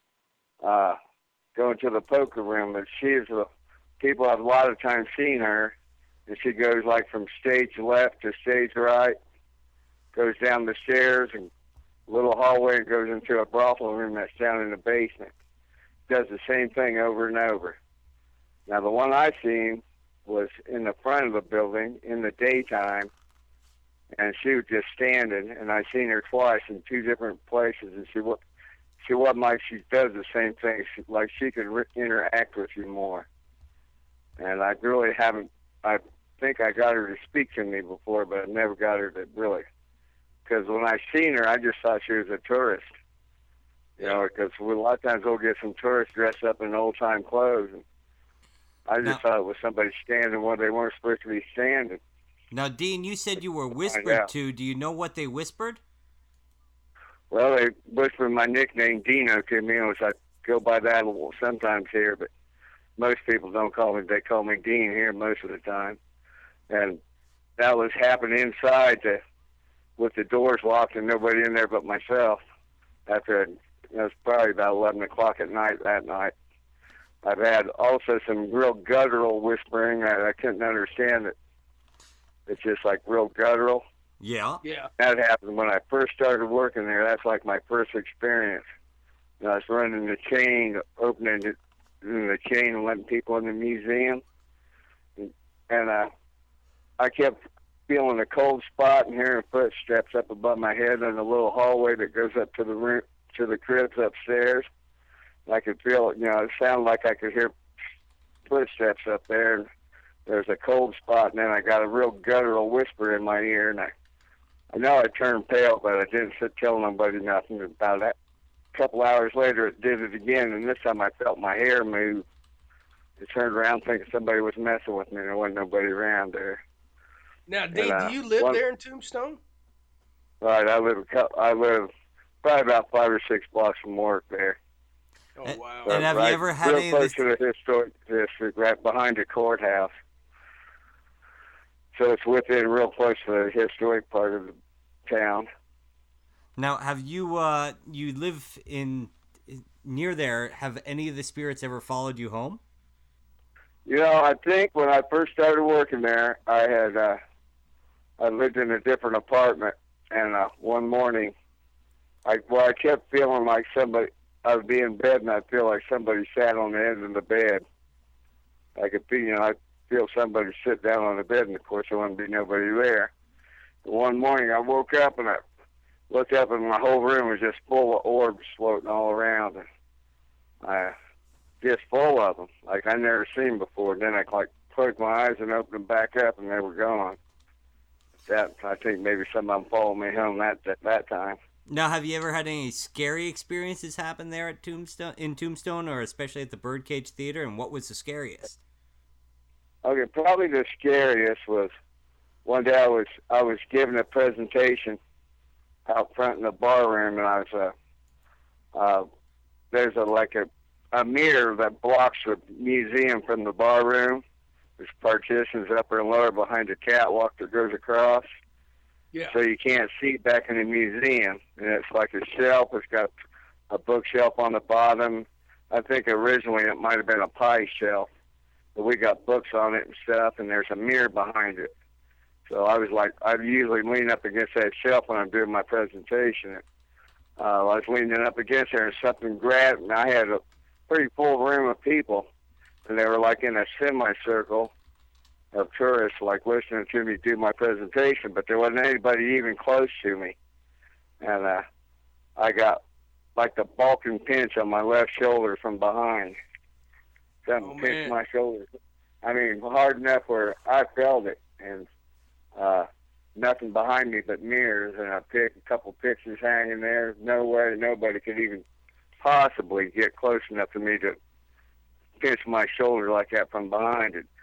going to the poker room. And people have a lot of times seen her, and she goes like from stage left to stage right, goes down the stairs and little hallway and goes into a brothel room that's down in the basement. Does the same thing over and over. Now, the one I seen was in the front of the building in the daytime, and she was just standing, and I seen her twice in two different places, and she wasn't like she does the same thing. Like she could interact with you more. And I really haven't, I think I got her to speak to me before, but I never got her to really. Because when I seen her, I just thought she was a tourist. Because a lot of times we'll get some tourists dressed up in old-time clothes, and I just thought it was somebody standing where they weren't supposed to be standing. Now, Dean, you said you were whispered to. Do you know what they whispered? Well, they whispered my nickname, Dino, to me, which I go by that sometimes here, but most people don't call me. They call me Dean here most of the time. And that was happening inside with the doors locked and nobody in there but myself. After it was probably about 11 o'clock at night that night. I've had also some real guttural whispering that I couldn't understand it. It's just like real guttural. Yeah. Yeah. That happened when I first started working there. That's like my first experience. I was running the chain, opening the chain and letting people in the museum. And I kept feeling a cold spot and hearing footsteps up above my head in a little hallway that goes up to the room, to the cribs upstairs. I could feel it, it sounded like I could hear footsteps up there. And there's a cold spot, and then I got a real guttural whisper in my ear, and I know I turned pale, but I didn't tell nobody nothing about that. A couple hours later, it did it again, and this time I felt my hair move. I turned around thinking somebody was messing with me, and there wasn't nobody around there. Now, Dean, do you live there in Tombstone? Right, I live probably about 5 or 6 blocks from work there. Oh, wow. And have you ever had any real close to the historic district, right behind the courthouse. So it's within real close to the historic part of the town. Now, have you, you live near there, have any of the spirits ever followed you home? I think when I first started working there, I lived in a different apartment, and one morning, I kept feeling like I would be in bed, and I'd feel like somebody sat on the end of the bed. I could feel, I'd feel somebody sit down on the bed, and of course there wouldn't be nobody there. But one morning I woke up, and I looked up, and my whole room was just full of orbs floating all around, and just full of them, like I'd never seen before. Then I closed my eyes and opened them back up, and they were gone. I think maybe some of them followed me home that time. Now, have you ever had any scary experiences happen there at Tombstone, or especially at the Birdcage Theater? And what was the scariest? Okay, probably the scariest was one day I was giving a presentation out front in the bar room, and I was there's a mirror that blocks the museum from the bar room. There's partitions upper and lower behind the catwalk that goes across. Yeah. So you can't see back in the museum. And it's like a shelf. It's got a bookshelf on the bottom. I think originally it might have been a pie shelf. but we got books on it and stuff, and there's a mirror behind it. So I was like, I'd usually lean up against that shelf when I'm doing my presentation. I was leaning up against there, and something grabbed, and I had a pretty full room of people, and they were like in a semicircle of tourists, like listening to me do my presentation, but there wasn't anybody even close to me. And I got like the Balkan pinch on my left shoulder from behind. Something pinched my shoulder. I mean, hard enough where I felt it, and nothing behind me but mirrors, and I picked a couple pictures hanging there. Nobody could even possibly get close enough to me to pinch my shoulder like that from behind it.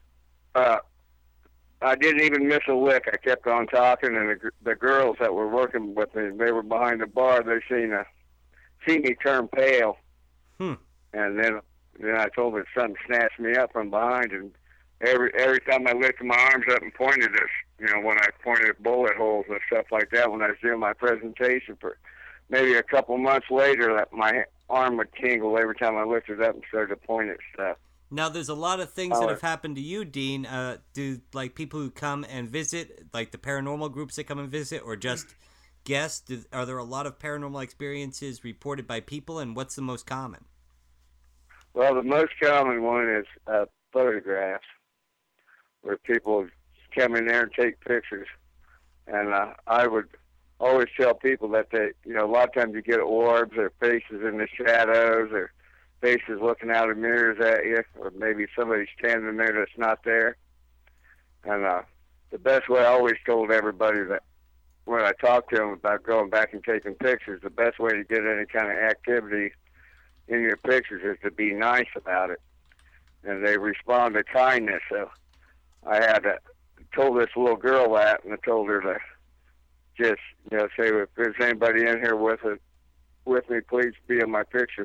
I didn't even miss a lick. I kept on talking, and the girls that were working with me, they were behind the bar. They seen me turn pale, and then I told them something snatched me up from behind, and every time I lifted my arms up and pointed at, when I pointed at bullet holes and stuff like that, when I was doing my presentation, for maybe a couple months later, that my arm would tingle every time I lifted up and started to point at stuff. Now, there's a lot of things that have happened to you, Dean. Do, like, people who come and visit, like the paranormal groups that come and visit, or just guests, are there a lot of paranormal experiences reported by people, and what's the most common? Well, the most common one is photographs, where people come in there and take pictures. And I would always tell people that a lot of times you get orbs or faces in the shadows, or faces looking out of mirrors at you, or maybe somebody standing there that's not there. And the best way, I always told everybody that when I talked to them about going back and taking pictures, the best way to get any kind of activity in your pictures is to be nice about it. And they respond to kindness. So I had told this little girl that, and I told her to just, say, if there's anybody in here with me, please be in my picture.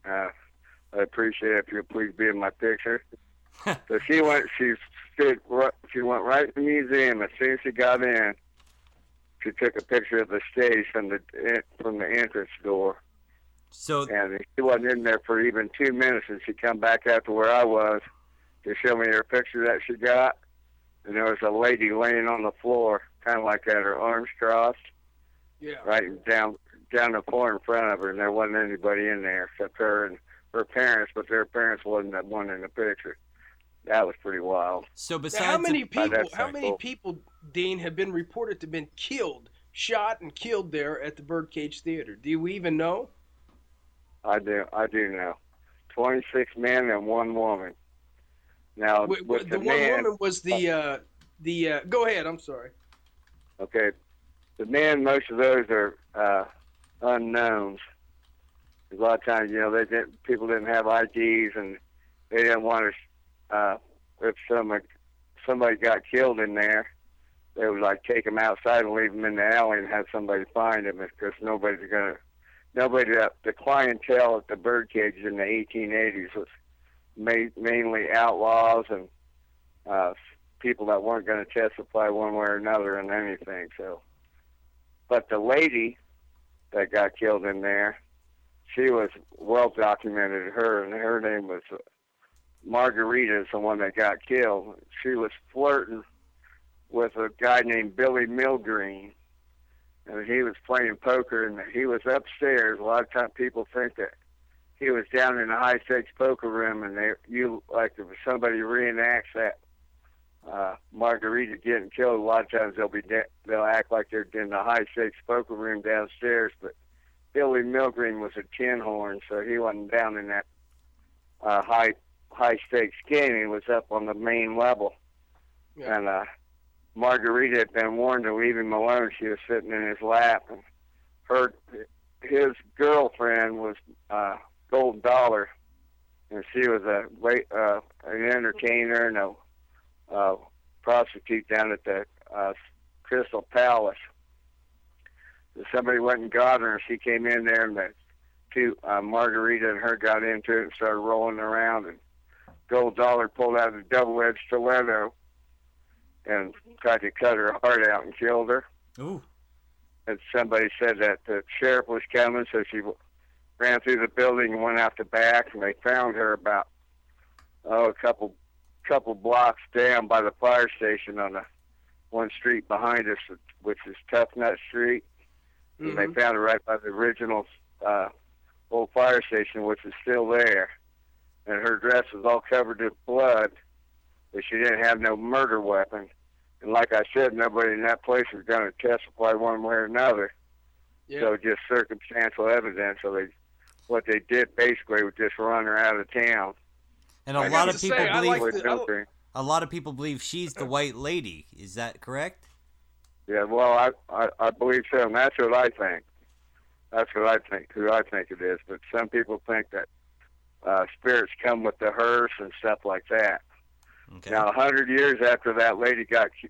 I appreciate it if you'll please be in my picture. So she went right to the museum. As soon as she got in, she took a picture of the stage from the entrance door. And she wasn't in there for even 2 minutes, and she come back after where I was to show me her picture that she got. And there was a lady laying on the floor, kind of like that, her arms crossed, right down the floor in front of her, and there wasn't anybody in there except her and her parents, but their parents wasn't that one in the picture. That was pretty wild. So besides, how many people, Dean, have been reported to have been killed, shot and killed there at the Birdcage Theater? Do you even know? I do know. 26 men and 1 woman. Now, the one woman was the go ahead, I'm sorry. Okay. The men, most of those are unknowns. A lot of times, people didn't have IDs, and they didn't want to, if somebody got killed in there, they would take them outside and leave them in the alley and have somebody find them, because the clientele at the Birdcage in the 1880s was mainly outlaws and people that weren't going to testify one way or another in anything. So, but the lady that got killed in there, she was well documented. Her name was Margarita, is the one that got killed. She was flirting with a guy named Billy Milgreen, and he was playing poker, and he was upstairs. A lot of times people think that he was down in the high stakes poker room, and if somebody reenacts that Margarita getting killed, a lot of times they'll act like they're in the high stakes poker room downstairs, but Billy Milgreen was a tin horn, so he wasn't down in that high stakes game. He was up on the main level. Yeah. And Margarita had been warned to leave him alone. She was sitting in his lap, and his girlfriend was Gold Dollar, and she was an entertainer and a prostitute down at the Crystal Palace. So somebody went and got her, and she came in there, and Margarita and her got into it and started rolling around, and Gold Dollar pulled out a double-edged stiletto and tried to cut her heart out and killed her. Ooh. And somebody said that the sheriff was coming, so she ran through the building and went out the back, and they found her about a couple couple blocks down by the fire station on the one street behind us, which is Tough Nut Street. And they found it right by the original old fire station, which is still there. And her dress was all covered in blood, but she didn't have no murder weapon. And like I said, nobody in that place was going to testify one way or another. Yeah. So just circumstantial evidence. So what they did basically was just run her out of town. And a lot of people believe she's the white lady. Is that correct? Yeah, well, I believe so, and that's what I think. That's what I think, who I think it is. But some people think that spirits come with the hearse and stuff like that. Okay. Now, 100 years after that lady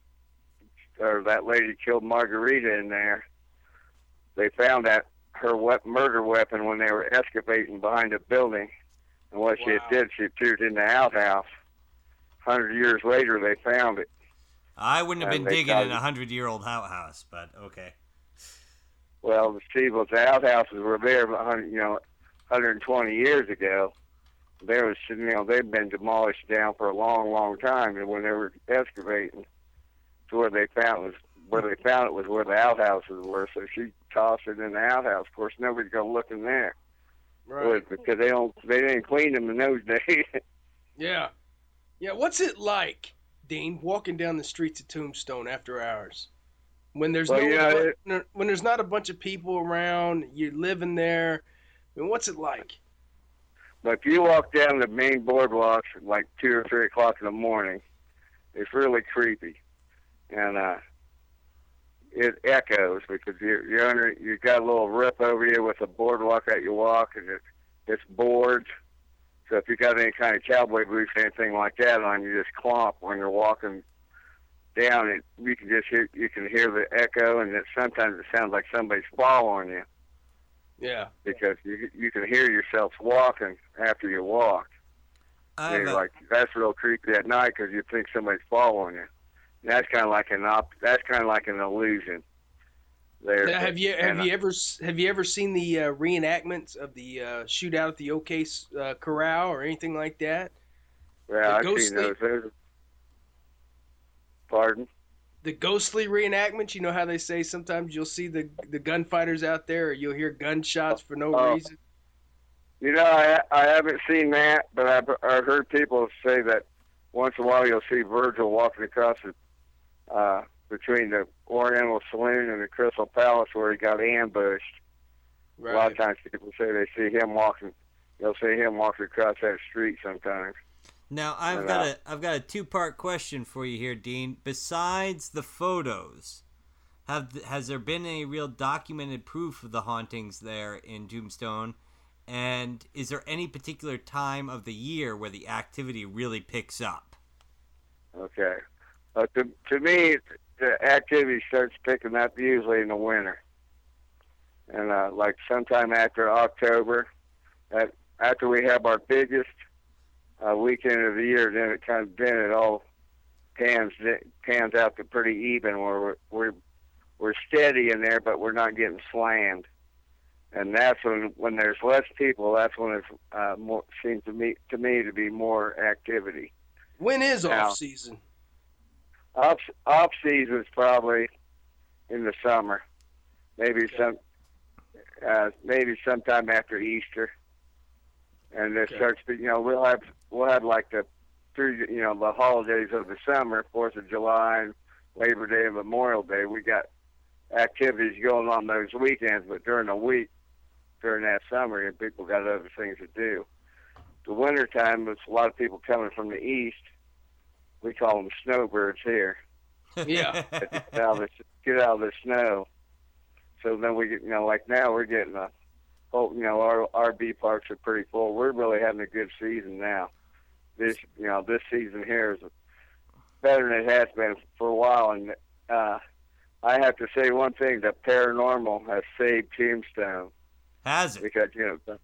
killed Margarita in there, they found that her murder weapon when they were excavating behind a building. And what she did, she threw it in the outhouse. 100 years later, they found it. I wouldn't have been digging in a 100-year-old outhouse, but okay. Well, the outhouses were there, 120 years ago. There was, they've been demolished down for a long, long time. And when they were excavating, where they found it was where the outhouses were. So she tossed it in the outhouse. Of course, nobody's gonna look in there, right? Because they didn't clean them in those days. Yeah. What's it like, Dean, walking down the streets of Tombstone after hours, when there's when there's not a bunch of people around, you're living there? I mean, what's it like? But if you walk down the main boardwalks at like 2 or 3 o'clock in the morning, it's really creepy, and it echoes because you've got a little rip over you with a boardwalk that you walk, and it's boards. So if you got any kind of cowboy boots, anything like that on, you just clomp when you're walking down. You can hear the echo, and sometimes it sounds like somebody's following you. Yeah. Because you can hear yourself walking after you walk. That's real creepy at night because you think somebody's following you. And that's kind of like an illusion. There. Now, have you ever seen the reenactments of the shootout at the OK Corral or anything like that? Yeah, I've seen those. Pardon? The ghostly reenactments. You know how they say sometimes you'll see the gunfighters out there, or you'll hear gunshots for no reason. I haven't seen that, but I've heard people say that once in a while you'll see Virgil walking across between the Oriental Saloon and the Crystal Palace where he got ambushed. Right. A lot of times people say they see him walking. They'll see him walking across that street sometimes. Now I've got a 2-part question for you here, Dean. Besides the photos, has there been any real documented proof of the hauntings there in Tombstone? And is there any particular time of the year where the activity really picks up? Okay. To me, the activity starts picking up usually in the winter. And like sometime after October, after we have our biggest weekend of the year, then it all pans out to pretty even, where we're steady in there, but we're not getting slammed. And that's when there's less people. That's when it seems to me to be more activity. When is off season? Off season is probably in the summer, maybe sometime after Easter, and it starts to we'll have like the holidays of the summer, 4th of July, and Labor Day and Memorial Day. We got activities going on those weekends, but during the week, during that summer, people got other things to do. The winter time, there's a lot of people coming from the east. We call them snowbirds here. Yeah. Get out of the snow. So then we get, like now we're getting our RV parks are pretty full. We're really having a good season now. This season here is better than it has been for a while. And I have to say one thing: the paranormal has saved Tombstone. Has it? Because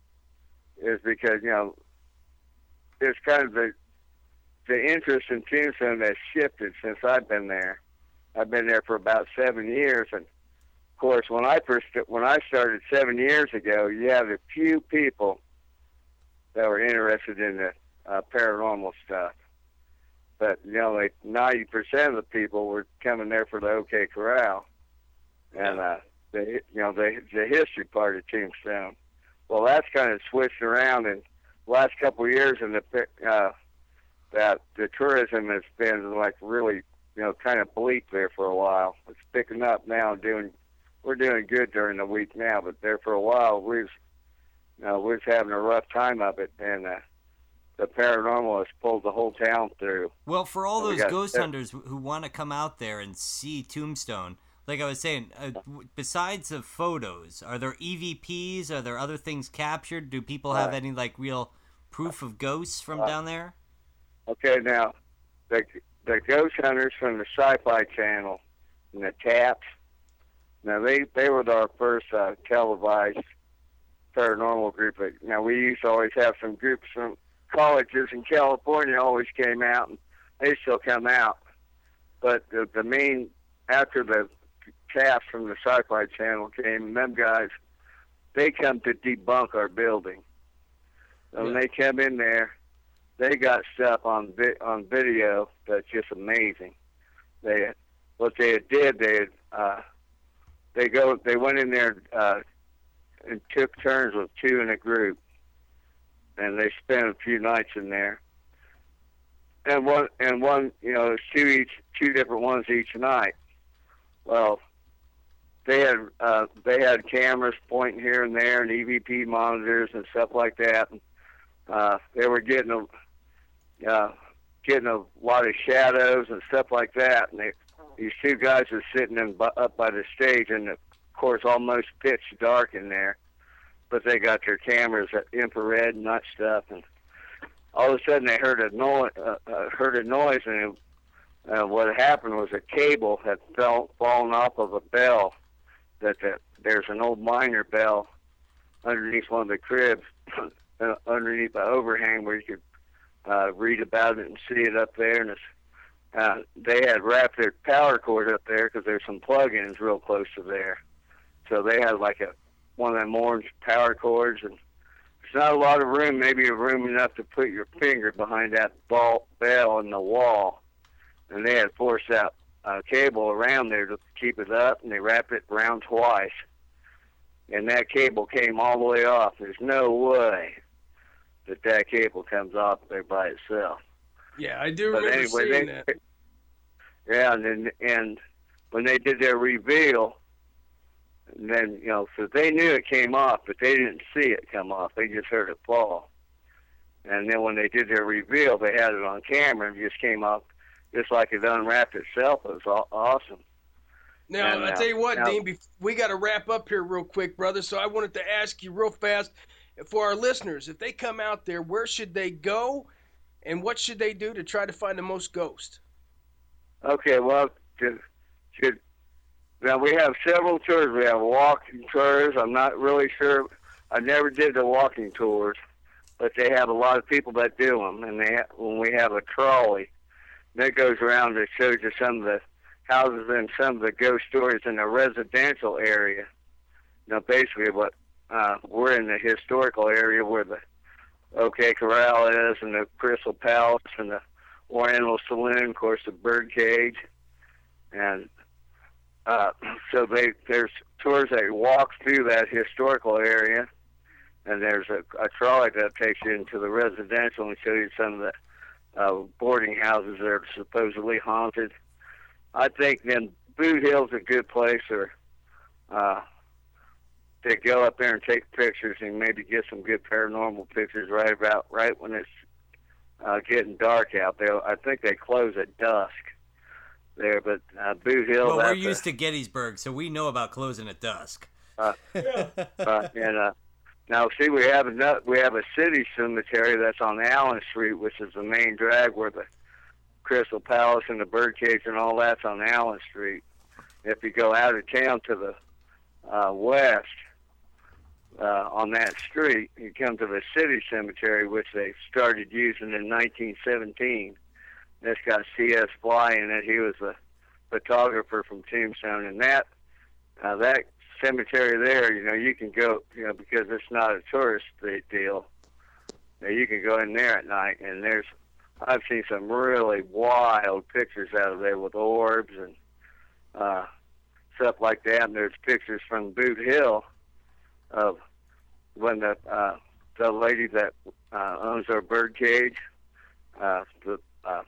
it's kind of the interest in Tombstone has shifted since I've been there. I've been there for about 7 years, and of course, when I started 7 years ago, you had a few people that were interested in the paranormal stuff. but like 90% of the people were coming there for the OK Corral, and the history part of Tombstone. Well, that's kind of switched around in the last couple of years, and that the tourism has been like really kind of bleak there for a while. It's picking up now, we're doing good during the week now, but there for a while we was having a rough time of it, and the paranormal has pulled the whole town through. Well, for all those ghost hunters who want to come out there and see Tombstone, like I was saying, besides the photos, are there EVPs? Are there other things captured? Do people have any like real proof of ghosts from down there? Okay, now the ghost hunters from the Sci-Fi Channel and the Taps. Now they were our first televised paranormal group. Now we used to always have some groups from colleges in California always came out, and they still come out. But the main, after the Taps from the Sci-Fi Channel came, and them guys, they come to debunk our building. So when they come in there, they got stuff on video that's just amazing. They went in there and took turns with two in a group, and they spent a few nights in there. And one, there's two different ones each night. Well, they had cameras pointing here and there, and EVP monitors and stuff like that. And, they were getting a lot of shadows and stuff like that. And these two guys were sitting up by the stage, and of course almost pitch dark in there. But they got their cameras at infrared and that stuff, and all of a sudden they heard a noise, and what happened was a cable had fallen off of a bell. There's an old miner bell underneath one of the cribs, underneath the overhang where you could read about it and see it up there. And they had wrapped their power cord up there because there's some plug-ins real close to there. So they had like one of them orange power cords, and there's not a lot of room, maybe a room enough to put your finger behind that bell in the wall. And they had forced that cable around there to keep it up, and they wrapped it around twice. And that cable came all the way off. There's no way that cable comes off there by itself. Yeah, I do remember seeing that. Yeah, and when they did their reveal, and then, so they knew it came off, but they didn't see it come off. They just heard it fall. And then when they did their reveal, they had it on camera, and it just came off just like it unwrapped itself. It was awesome. Now, I tell you what, Dean, we got to wrap up here real quick, brother, so I wanted to ask you real fast, for our listeners, if they come out there, where should they go, and what should they do to try to find the most ghosts? Okay, well, now we have several tours. We have walking tours. I'm not really sure. I never did the walking tours, but they have a lot of people that do them. And when we have a trolley that goes around that shows you some of the houses and some of the ghost stories in the residential area. Now, basically, we're in the historical area where the OK Corral is, and the Crystal Palace, and the Oriental Saloon, of course, the Birdcage, and so there's tours that walk through that historical area, and there's a trolley that takes you into the residential and shows you some of the boarding houses that are supposedly haunted. I think then Boot Hill's a good place, or to go up there and take pictures and maybe get some good paranormal pictures right when it's getting dark out there. I think they close at dusk there, but Boot Hill. Well, we're used to Gettysburg, so we know about closing at dusk. And now, see, we have a city cemetery that's on Allen Street, which is the main drag where the Crystal Palace and the Birdcage and all that's on Allen Street. If you go out of town to the west on that street, you come to the city cemetery, which they started using in 1917. It's got C.S. Bly in it. He was a photographer from Tombstone, and that cemetery there, you can go, because it's not a tourist deal. You can go in there at night, and there's I've seen some really wild pictures out of there with orbs and stuff like that. And there's pictures from Boot Hill of when the lady that owns our bird cage, the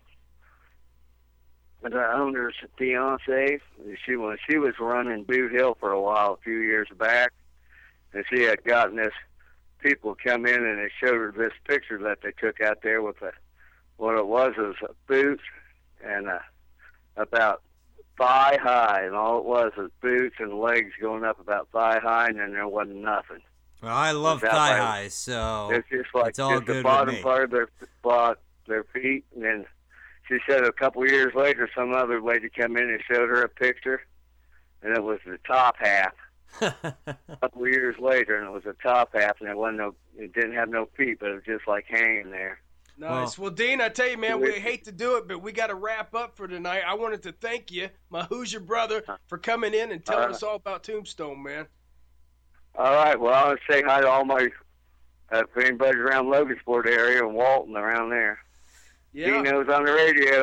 owner's fiance, she was running Boot Hill for a while, a few years back, and she had gotten this people come in and they showed her this picture that they took out there with what it was boots and about thigh high, and all it was boots and legs going up about thigh high, and then there wasn't nothing. Well, I love thigh highs, so it's just like it's all good the bottom with me. part of their feet, and then she said a couple of years later, some other lady came in and showed her a picture, and it was the top half. A couple of years later, and it was the top half, and it didn't have no feet, but it was just like hanging there. Nice. Well, Dean, I tell you, man, we hate to do it, but we got to wrap up for tonight. I wanted to thank you, my Hoosier brother, for coming in and telling us all about Tombstone, man. All right. Well, I want to say hi to all my if anybody's around Logansport area and Walton around there. Yeah. Dino's on the radio,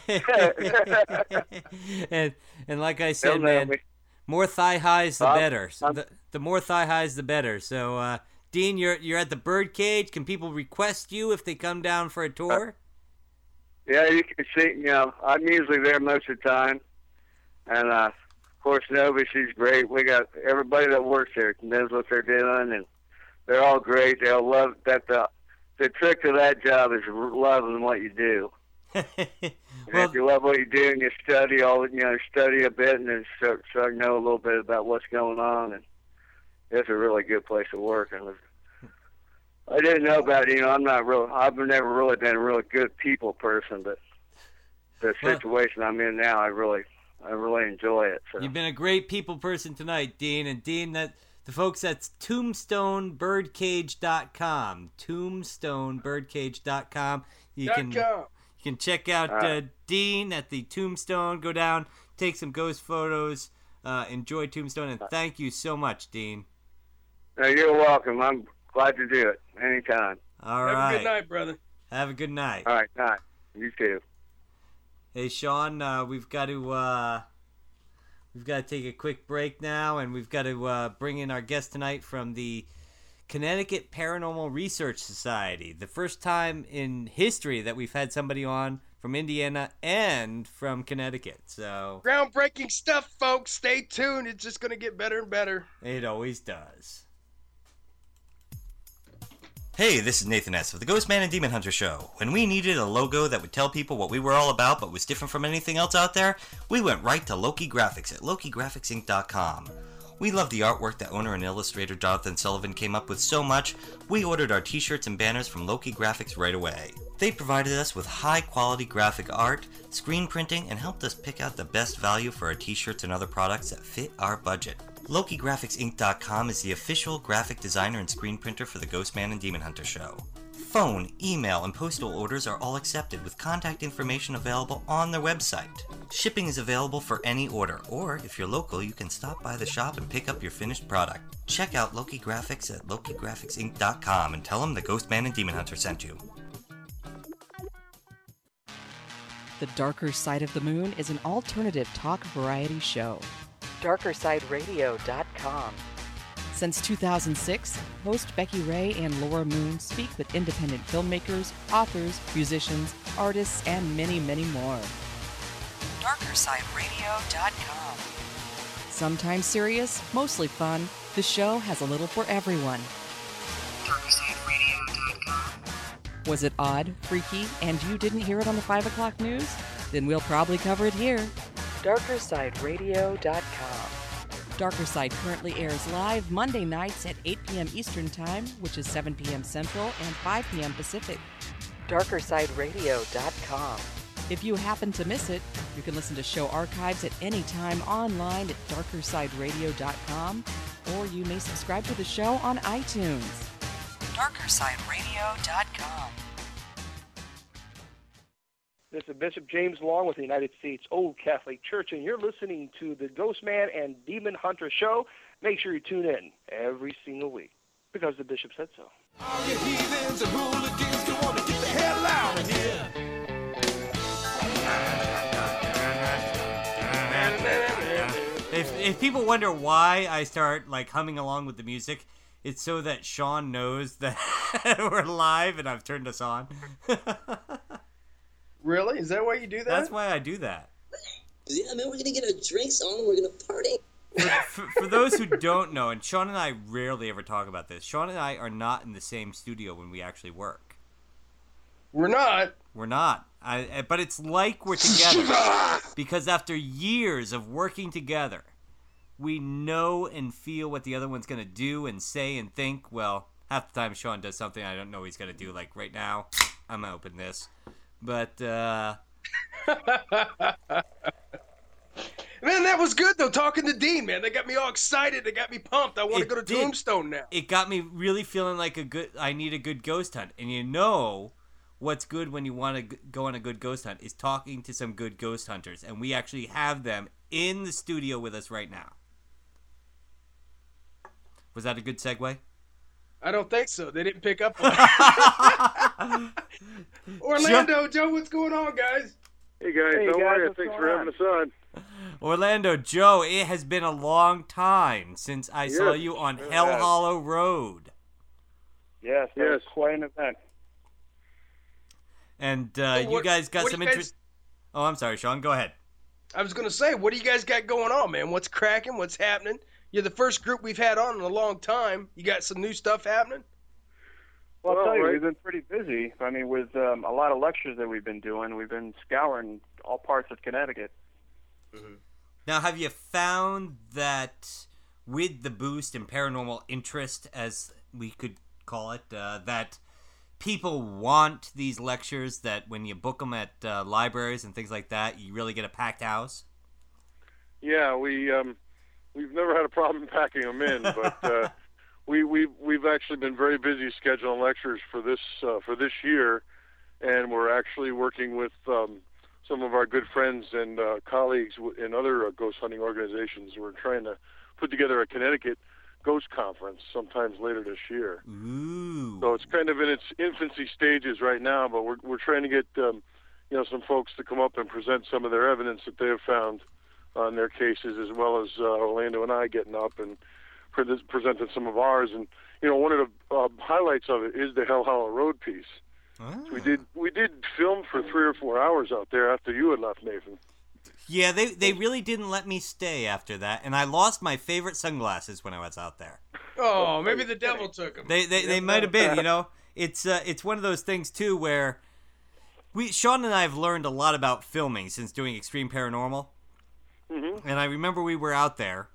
man. and like I said, man, more thigh highs the better. The more thigh highs the better. So, Dean, you're at the Birdcage. Can people request you if they come down for a tour? Yeah, you can see. I'm usually there most of the time, and of course, Nova, she's great. We got everybody that works there knows what they're doing, and they're all great. They'll love that. The trick to that job is loving what you do. Well, if you love what you do and you study study a bit and then start to know a little bit about what's going on, and it's a really good place to work. And I didn't know about it. I've never really been a really good people person, but the situation I'm in now, I really enjoy it. So. You've been a great people person tonight, Dean. And Dean, the folks, that's tombstonebirdcage.com. Tombstonebirdcage.com. You can check out Dean at the Tombstone. Go down, take some ghost photos, enjoy Tombstone, and thank you so much, Dean. You're welcome. I'm glad to do it anytime. All right. Have a good night, brother. Have a good night. All right, night. You too. Hey, Sean, we've got to take a quick break now, and we've got to bring in our guest tonight from the Connecticut Paranormal Research Society. The first time in history that we've had somebody on from Indiana and from Connecticut. So groundbreaking stuff, folks. Stay tuned. It's just going to get better and better. It always does. Hey, this is Nathan S. of the Ghost Man and Demon Hunter Show. When we needed a logo that would tell people what we were all about but was different from anything else out there, we went right to Loki Graphics at LokiGraphicsInc.com. We love the artwork that owner and illustrator Jonathan Sullivan came up with so much, we ordered our t-shirts and banners from Loki Graphics right away. They provided us with high-quality graphic art, screen printing, and helped us pick out the best value for our t-shirts and other products that fit our budget. LokiGraphicsInc.com is the official graphic designer and screen printer for the Ghost Man and Demon Hunter Show. Phone, email, and postal orders are all accepted with contact information available on their website. Shipping is available for any order, or if you're local, you can stop by the shop and pick up your finished product. Check out Loki Graphics at LokiGraphicsInc.com and tell them the Ghost Man and Demon Hunter sent you. The Darker Side of the Moon is an alternative talk variety show. DarkerSideRadio.com. Since 2006, host Becky Ray and Laura Moon speak with independent filmmakers, authors, musicians, artists, and many, many more. DarkerSideRadio.com. Sometimes serious, mostly fun, the show has a little for everyone. DarkerSideRadio.com. Was it odd, freaky, and you didn't hear it on the 5 o'clock news? Then we'll probably cover it here. DarkerSideRadio.com. Darker Side currently airs live Monday nights at 8 p.m. Eastern Time, which is 7 p.m. Central and 5 p.m. Pacific. DarkerSideRadio.com. If you happen to miss it, you can listen to show archives at any time online at DarkerSideRadio.com, or you may subscribe to the show on iTunes. DarkerSideRadio.com. This is Bishop James Long with the United States Old Catholic Church, and you're listening to the Ghost Man and Demon Hunter Show. Make sure you tune in every single week, because the Bishop said so. All you heathens and hooligans, you want to get the hell out of here. if people wonder why I start like humming along with the music, it's so that Sean knows that we're live and I've turned us on. Really? Is that why you do that? That's why I do that. Yeah, man, we're gonna get our drinks on. We're gonna party. For those who don't know, and Sean and I rarely ever talk about this, Sean and I are not in the same studio when we actually work. We're not. We're not. But it's like we're together. Because after years of working together, we know and feel what the other one's going to do and say and think. Well, half the time Sean does something I don't know he's going to do. Like right now, I'm going to open this. But, Man, that was good, though, talking to Dean, man. That got me all excited. It got me pumped. I want to go to Tombstone now. It got me really feeling like I need a good ghost hunt. And you know what's good when you want to go on a good ghost hunt is talking to some good ghost hunters. And we actually have them in the studio with us right now. Was that a good segue? I don't think so. They didn't pick up on it. Orlando, Joe, what's going on, guys? Hey, guys. How are you? Thanks for having us on. Orlando, Joe, it has been a long time since I saw you on Hell Hollow Road. Yes, that was quite an event. And you guys got some interest. Oh, I'm sorry, Sean. Go ahead. I was going to say, what do you guys got going on, man? What's cracking? What's happening? You're the first group we've had on in a long time. You got some new stuff happening? Well, I'll tell you, we've been pretty busy. I mean, with a lot of lectures that we've been doing, we've been scouring all parts of Connecticut. Mm-hmm. Now, have you found that with the boost in paranormal interest, as we could call it, that people want these lectures, that when you book them at libraries and things like that, you really get a packed house? Yeah, we've never had a problem packing them in, but we've actually been very busy scheduling lectures for this year, and we're actually working with some of our good friends and colleagues in other ghost hunting organizations. We're trying to put together a Connecticut ghost conference sometimes later this year. Ooh. So it's kind of in its infancy stages right now, but we're trying to get some folks to come up and present some of their evidence that they have found on their cases, as well as Orlando and I getting up and presenting some of ours. And one of the highlights of it is the Hell Hollow Road piece. So we did film for 3 or 4 hours out there after you had left, Nathan. Yeah, they really didn't let me stay after that, and I lost my favorite sunglasses when I was out there. Oh, maybe the devil took them. They might have been, It's one of those things too where Sean and I have learned a lot about filming since doing Extreme Paranormal. Mm-hmm. And I remember we were out there,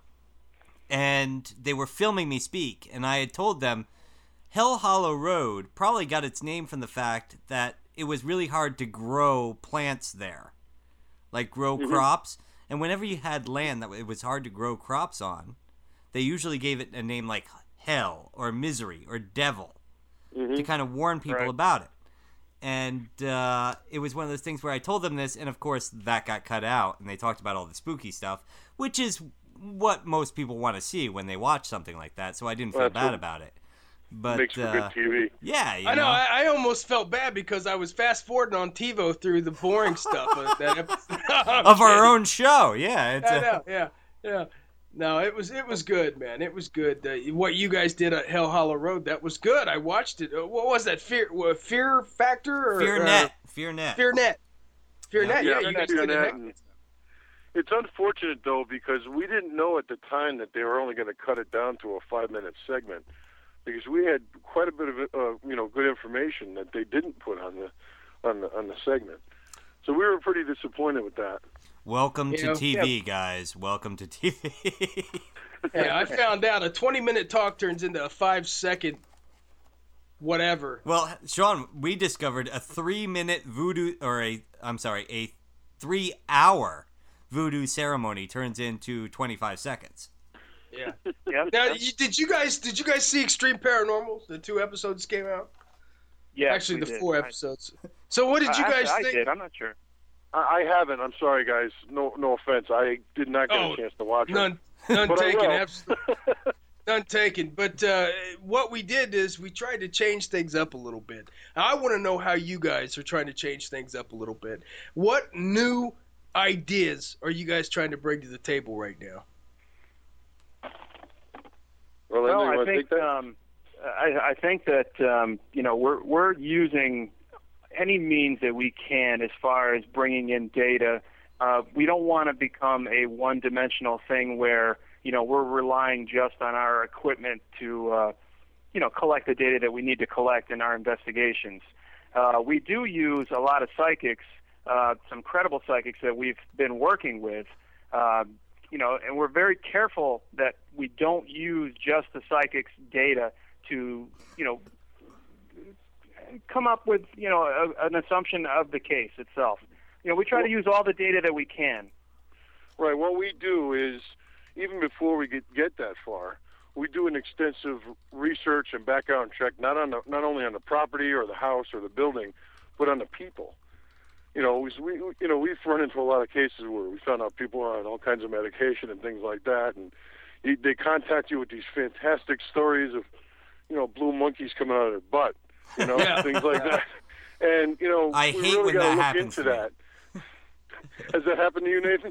and they were filming me speak, and I had told them Hell Hollow Road probably got its name from the fact that it was really hard to grow plants there, like grow crops. And whenever you had land that it was hard to grow crops on, they usually gave it a name like Hell or Misery or Devil to kind of warn people about it. And it was one of those things where I told them this, and of course that got cut out, and they talked about all the spooky stuff, which is what most people want to see when they watch something like that, so I didn't feel bad about it. But makes for good TV. Yeah, I know. I almost felt bad because I was fast forwarding on TiVo through the boring stuff of that episode. Of our own show. Yeah, I know. Yeah. No, it was good, man. It was good. What you guys did at Hell Hollow Road, that was good. I watched it. What was that? Fear Factor? Or, FearNet. FearNet. Yeah, you guys did it. It's unfortunate, though, because we didn't know at the time that they were only going to cut it down to a 5-minute segment, because we had quite a bit of good information that they didn't put on the segment. So we were pretty disappointed with that. Welcome to TV, guys. Welcome to TV. Yeah, I found out a 20-minute talk turns into a 5-second whatever. Well, Sean, we discovered a 3-minute voodoo, or a 3-hour voodoo ceremony turns into 25 seconds. Yeah. Now, did you guys see Extreme Paranormal? The 2 episodes came out. Yeah, actually the 4 episodes. So what did you guys think? I did. I'm not sure. I haven't. I'm sorry, guys. No offense. I did not get a chance to watch it. None taken. Absolutely. None taken. But what we did is we tried to change things up a little bit. I want to know how you guys are trying to change things up a little bit. What new ideas are you guys trying to bring to the table right now? Linda, you I want to think take that? I think that we're using any means that we can as far as bringing in data. We don't want to become a one-dimensional thing where we're relying just on our equipment to collect the data that we need to collect in our investigations. We do use a lot of psychics, some credible psychics that we've been working with, and we're very careful that we don't use just the psychics' data to, come up with, an assumption of the case itself. We try to use all the data that we can. Right. What we do is, even before we get that far, we do an extensive research and background check, not only on the property or the house or the building, but on the people. We've run into a lot of cases where we found out people are on all kinds of medication and things like that, and they contact you with these fantastic stories of, blue monkeys coming out of their butt, things like that. And I we hate really when got to that look happens into to me. that. Has that happened to you, Nathan?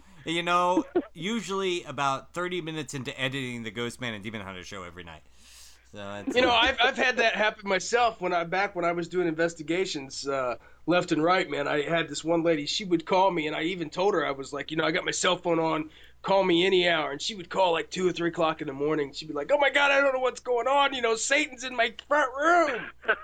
Usually about 30 minutes into editing the Ghost Man and Demon Hunter show every night. So I've had that happen myself when I was doing investigations left and right, man. I had this one lady, she would call me, and I even told her, I was like, I got my cell phone on, call me any hour, and she would call like 2 or 3 o'clock in the morning. She'd be like, oh my God, I don't know what's going on, Satan's in my front room.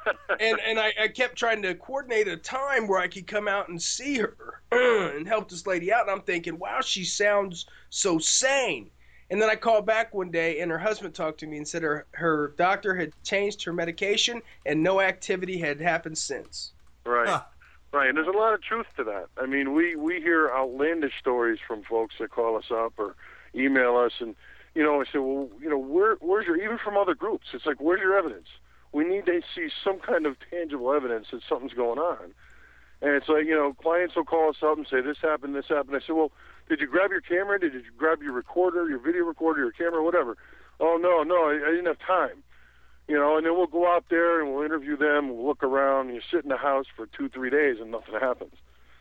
and I kept trying to coordinate a time where I could come out and see her and help this lady out, and I'm thinking, wow, she sounds so sane. And then I called back one day, and her husband talked to me and said her doctor had changed her medication, and no activity had happened since. Right. Huh. Right, and there's a lot of truth to that. I mean, we hear outlandish stories from folks that call us up or email us, and, I say, well, where's your, even from other groups, it's like, where's your evidence? We need to see some kind of tangible evidence that something's going on. And it's like, clients will call us up and say, this happened. I say, well, did you grab your camera? Did you grab your recorder, your video recorder, your camera, whatever? Oh, no, I didn't have time. And then we'll go out there and we'll interview them, we'll look around, and you sit in the house for 2-3 days and nothing happens.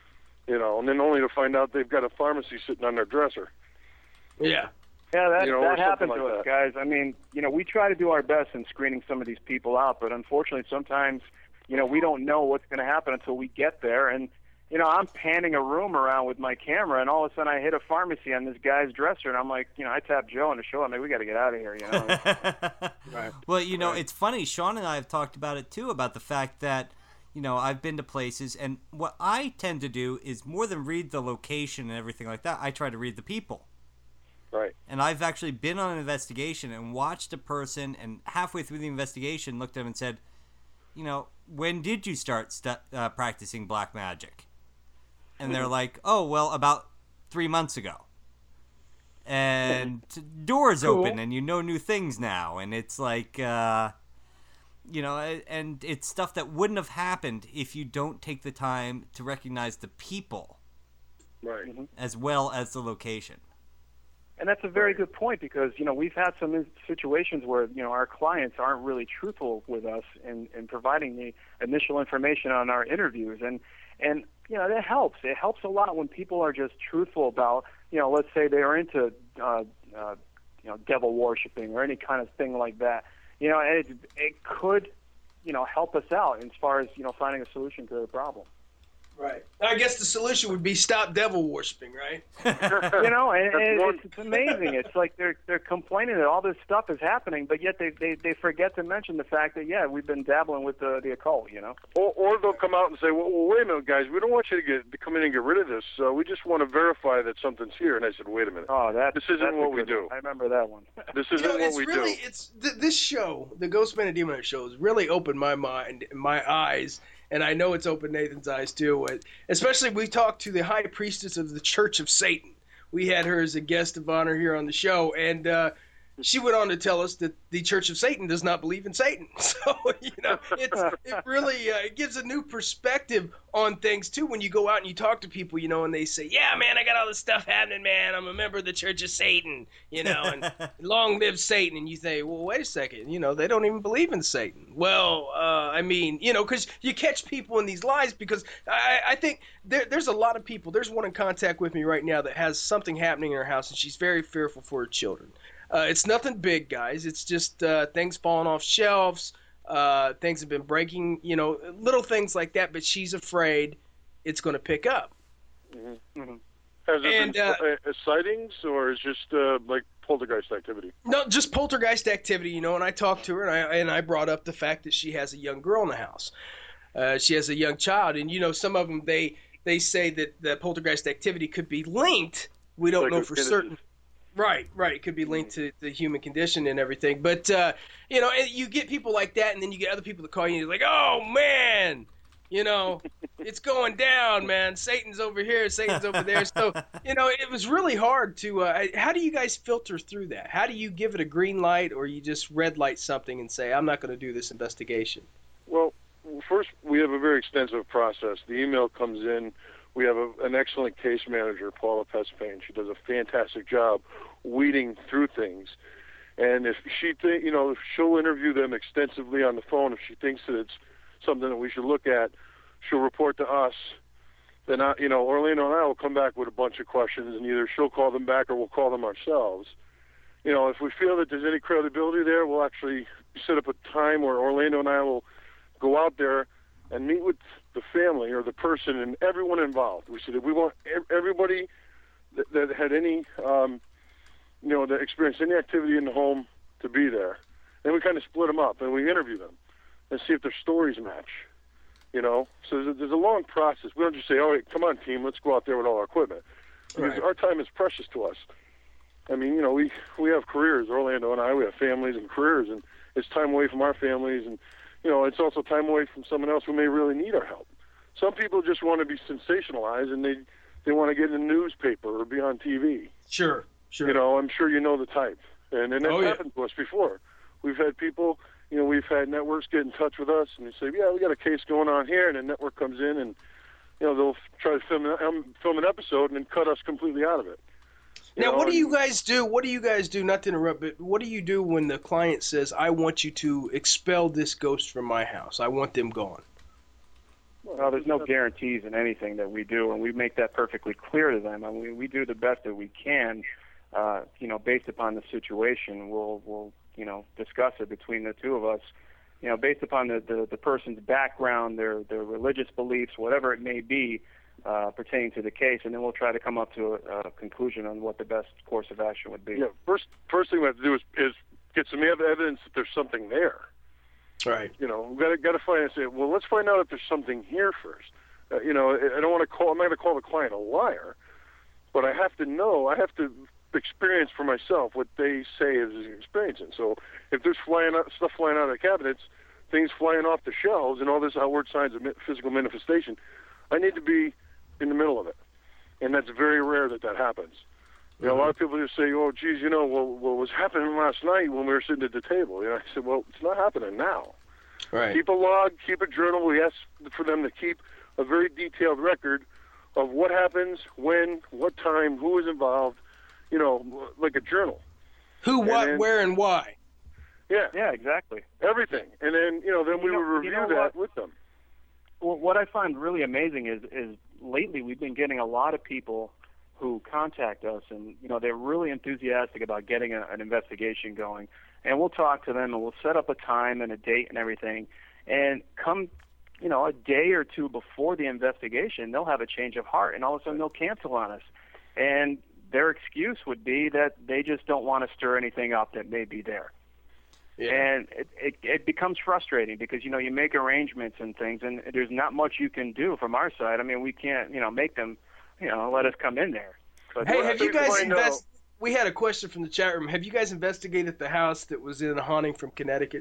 And then only to find out they've got a pharmacy sitting on their dresser. Yeah. Yeah, that happened like to us, that. guys. I mean, we try to do our best in screening some of these people out, but unfortunately sometimes, we don't know what's going to happen until we get there. And, I'm panning a room around with my camera, and all of a sudden I hit a pharmacy on this guy's dresser, and I'm like, I tap Joe on the show, I'm like, we got to get out of here, Right. Well, it's funny. Sean and I have talked about it, too, about the fact that, I've been to places, and what I tend to do is more than read the location and everything like that, I try to read the people. Right. And I've actually been on an investigation and watched a person, and halfway through the investigation looked at him and said, when did you start practicing black magic? And they're like, oh, well, about 3 months ago. And doors open and new things now. And it's like, and it's stuff that wouldn't have happened if you don't take the time to recognize the people. Right. As well as the location. And that's a very good point because, we've had some situations where, our clients aren't really truthful with us in providing the initial information on our interviews. And that helps. It helps a lot when people are just truthful about, let's say they are into, devil worshiping or any kind of thing like that. It could, help us out as far as, finding a solution to the problem. Right. I guess the solution would be stop devil worshiping, right? It's amazing. It's like they're complaining that all this stuff is happening, but yet they forget to mention the fact that we've been dabbling with the occult, Or they'll come out and say, well, wait a minute, guys, we don't want you to come in and get rid of this. We just want to verify that something's here. And I said, wait a minute. Oh, this isn't what we do. I remember that one. This isn't what we do. It's this show, the Ghost Man and Demon Hunter show, has really opened my mind, my eyes. And I know it's opened Nathan's eyes too. Especially we talked to the high priestess of the Church of Satan. We had her as a guest of honor here on the show, and she went on to tell us that the Church of Satan does not believe in Satan. So, it really it gives a new perspective on things, too, when you go out and you talk to people, and they say, yeah, man, I got all this stuff happening, man. I'm a member of the Church of Satan, and long live Satan. And you say, well, wait a second, they don't even believe in Satan. Well, because you catch people in these lies because I think there's a lot of people. There's one in contact with me right now that has something happening in her house, and she's very fearful for her children. It's nothing big, guys. It's just things falling off shelves. Things have been breaking, little things like that. But she's afraid it's going to pick up. Mm-hmm. Mm-hmm. Has there been sightings, or is just like poltergeist activity? No, just poltergeist activity, and I talked to her, and I brought up the fact that she has a young girl in the house. She has a young child, and, some of them, they say that the poltergeist activity could be linked. We don't know for certain. Right. It could be linked to the human condition and everything. But, you get people like that, and then you get other people that call you, and you're like, oh, man, it's going down, man. Satan's over here, Satan's over there. So, it was really hard to how do you guys filter through that? How do you give it a green light, or you just red light something and say, I'm not going to do this investigation? Well, first, we have a very extensive process. The email comes in. We have an excellent case manager, Paula Pespain. She does a fantastic job weeding through things. And if she she'll interview them extensively on the phone. If she thinks that it's something that we should look at, she'll report to us. Then, Orlando and I will come back with a bunch of questions, and either she'll call them back or we'll call them ourselves. If we feel that there's any credibility there, we'll actually set up a time where Orlando and I will go out there and meet with the family or the person and everyone involved. We said that we want everybody that had any, that experienced any activity in the home to be there. Then we kind of split them up and we interview them and see if their stories match. So there's a long process. We don't just say, all right, come on, team, let's go out there with all our equipment. Because our time is precious to us. I mean, we have careers, Orlando and I, we have families and careers, and it's time away from our families, and, it's also time away from someone else who may really need our help. Some people just want to be sensationalized, and they want to get in the newspaper or be on TV. Sure. I'm sure you know the type. And it's happened to us before. We've had people, we've had networks get in touch with us, and they say, yeah, we got a case going on here, and the network comes in, and, they'll try to film an episode and then cut us completely out of it. Now, what do you guys do? Not to interrupt, but what do you do when the client says, I want you to expel this ghost from my house? I want them gone. Well, there's no guarantees in anything that we do, and we make that perfectly clear to them. I mean, we do the best that we can, based upon the situation. We'll discuss it between the two of us, based upon the person's background, their religious beliefs, whatever it may be, pertaining to the case, and then we'll try to come up to a conclusion on what the best course of action would be. Yeah, first thing we have to do is get some evidence that there's something there. Right. We've got to find and say, well, let's find out if there's something here first. I don't want to I'm not going to call the client a liar, but I have to know, I have to experience for myself what they say is experiencing. So if there's stuff flying out of the cabinets, things flying off the shelves, and all this outward signs of physical manifestation, I need to be in the middle of it. And that's very rare that happens. A lot of people just say, oh, geez, what was happening last night when we were sitting at the table? I said, well, it's not happening now. Right. Keep a log, keep a journal. We ask for them to keep a very detailed record of what happens, when, what time, who was involved, like a journal. Who, what, where, and why. Yeah, exactly. Everything. And then, then we would review that with them. Well, what I find really amazing is lately we've been getting a lot of people who contact us, and they're really enthusiastic about getting an investigation going. And we'll talk to them, and we'll set up a time and a date and everything. And come, a day or two before the investigation, they'll have a change of heart, and all of a sudden they'll cancel on us. And their excuse would be that they just don't want to stir anything up that may be there. Yeah. And it becomes frustrating because, you make arrangements and things, and there's not much you can do from our side. I mean, we can't, make them, let us come in there. But hey, have you guys we had a question from the chat room. Have you guys investigated the house that was in a haunting from Connecticut?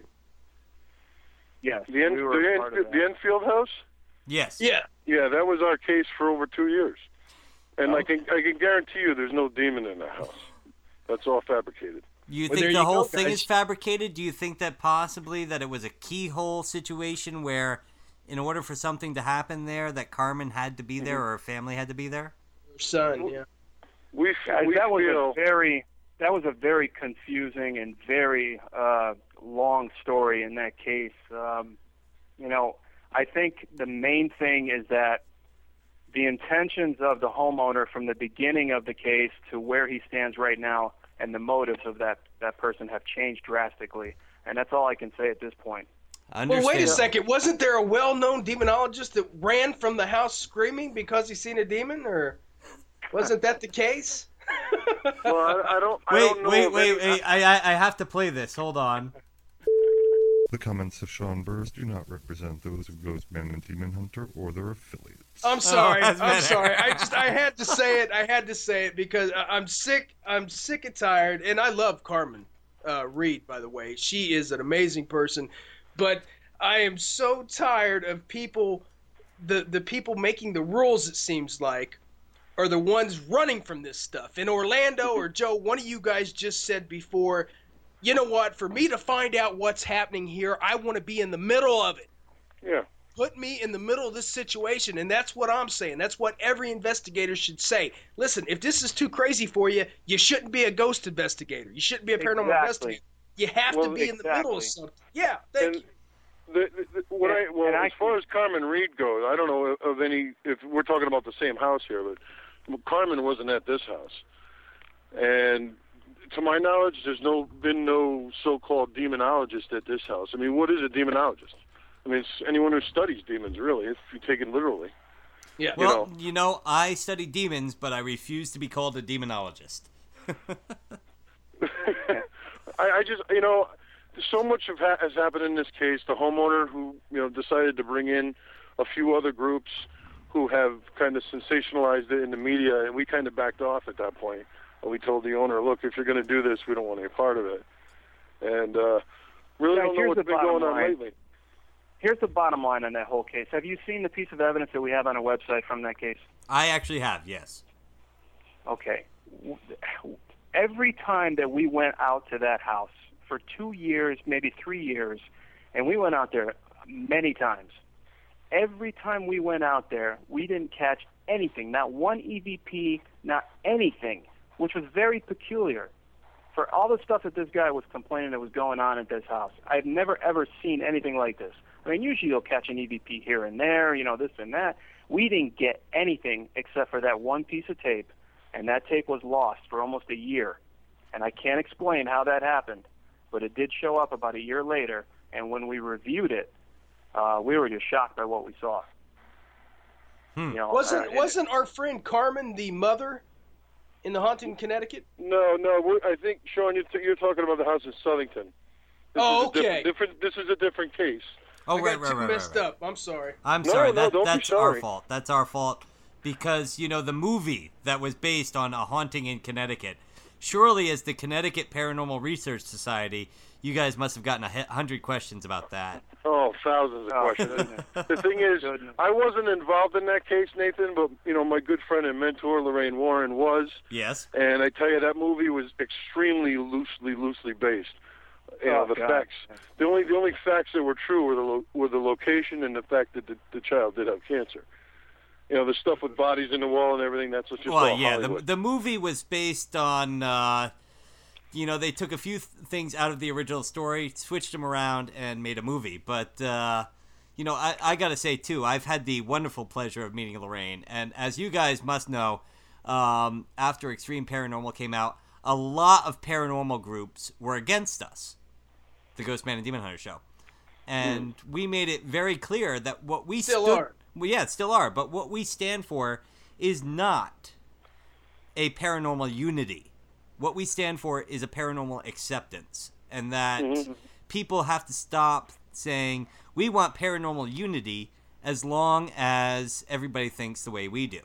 Yes. The Enfield house? Yes. Yeah. Yeah, that was our case for over 2 years. And I can guarantee you there's no demon in the house. That's all fabricated. You think the whole thing is fabricated? Do you think that possibly that it was a keyhole situation where in order for something to happen there that Carmen had to be there or her family had to be there? Her son, yeah. That was a very confusing and very long story in that case. I think the main thing is that the intentions of the homeowner from the beginning of the case to where he stands right now and the motives of that that person have changed drastically. And that's all I can say at this point. Well, wait a second. Wasn't there a well-known demonologist that ran from the house screaming because he seen a demon, or wasn't that the case? Well, I don't know. Wait. I have to play this. Hold on. The comments of Sean Burrs do not represent those of Ghostman and Demon Hunter or their affiliates. I'm sorry. I'm sorry. I had to say it. I had to say it because I'm sick. I'm sick and tired. And I love Carmen Reed, by the way. She is an amazing person. But I am so tired of people, the people making the rules, it seems like, are the ones running from this stuff. In Orlando or Joe, one of you guys just said before, you know what, for me to find out what's happening here, I want to be in the middle of it. Yeah. Put me in the middle of this situation, and that's what I'm saying. That's what every investigator should say. Listen, if this is too crazy for you, you shouldn't be a ghost investigator. You shouldn't be a paranormal investigator. You have to be in the middle of something. Yeah, thank you. As far as Carmen Reed goes, I don't know of any, if we're talking about the same house here, but Carmen wasn't at this house. And to my knowledge, there's been no so-called demonologist at this house. I mean, what is a demonologist? I mean, it's anyone who studies demons, really, if you take it literally. Yeah. Well, I study demons, but I refuse to be called a demonologist. I just, so much has happened in this case. The homeowner who, decided to bring in a few other groups who have kind of sensationalized it in the media, and we kind of backed off at that point. And we told the owner, look, if you're going to do this, we don't want any part of it. And really don't know what's been going on lately. Here's the bottom line on that whole case. Have you seen the piece of evidence that we have on our website from that case? I actually have, yes. Okay. Every time that we went out to that house for 2 years, maybe 3 years, and we went out there many times, every time we went out there, we didn't catch anything, not one EVP, not anything, which was very peculiar. For all the stuff that this guy was complaining that was going on at this house, I've never, ever seen anything like this. I mean, usually you'll catch an EVP here and there, this and that. We didn't get anything except for that one piece of tape, and that tape was lost for almost a year. And I can't explain how that happened, but it did show up about a year later, and when we reviewed it, we were just shocked by what we saw. Wasn't our friend Carmen the mother in the haunting in Connecticut? No. I think, Sean, you're talking about the house in Southington. Okay. This is a different case. Oh, I got messed up. I'm sorry. I'm sorry. That's our fault. That's our fault. Because, the movie that was based on a haunting in Connecticut, surely as the Connecticut Paranormal Research Society, you guys must have gotten 100 questions about that. Oh, thousands of questions. The thing is, I wasn't involved in that case, Nathan, but, my good friend and mentor, Lorraine Warren, was. Yes. And I tell you, that movie was extremely loosely based. Facts. The only facts that were true were the location and the fact that the child did have cancer. The stuff with bodies in the wall and everything, that's just all Hollywood. The movie was based on, they took a few things out of the original story, switched them around, and made a movie. But, I got to say, too, I've had the wonderful pleasure of meeting Lorraine. And as you guys must know, after Extreme Paranormal came out, a lot of paranormal groups were against us, the Ghostman and Demon Hunter show. And we made it very clear that what we still are. Well, yeah, still are. But what we stand for is not a paranormal unity. What we stand for is a paranormal acceptance. And that people have to stop saying, we want paranormal unity as long as everybody thinks the way we do.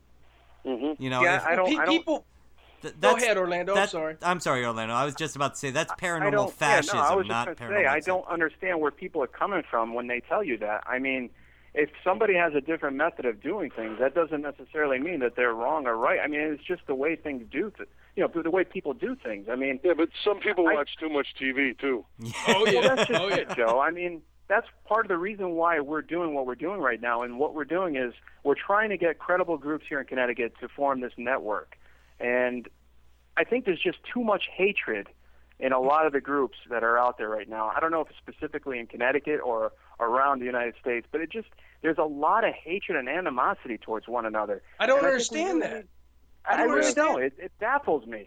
Go ahead, Orlando. I'm sorry, Orlando. I was just about to say that's paranormal fascism, not paranormal. I don't understand where people are coming from when they tell you that. I mean, if somebody has a different method of doing things, that doesn't necessarily mean that they're wrong or right. I mean, it's just the way things the way people do things. I mean, yeah, but some people watch too much TV too. Oh yeah, well, that's just it, Joe. I mean, that's part of the reason why we're doing what we're doing right now. And what we're doing is we're trying to get credible groups here in Connecticut to form this network. And I think there's just too much hatred in a lot of the groups that are out there right now. I don't know if it's specifically in Connecticut or around the United States, but there's a lot of hatred and animosity towards one another. I don't understand that. I really don't. It baffles me.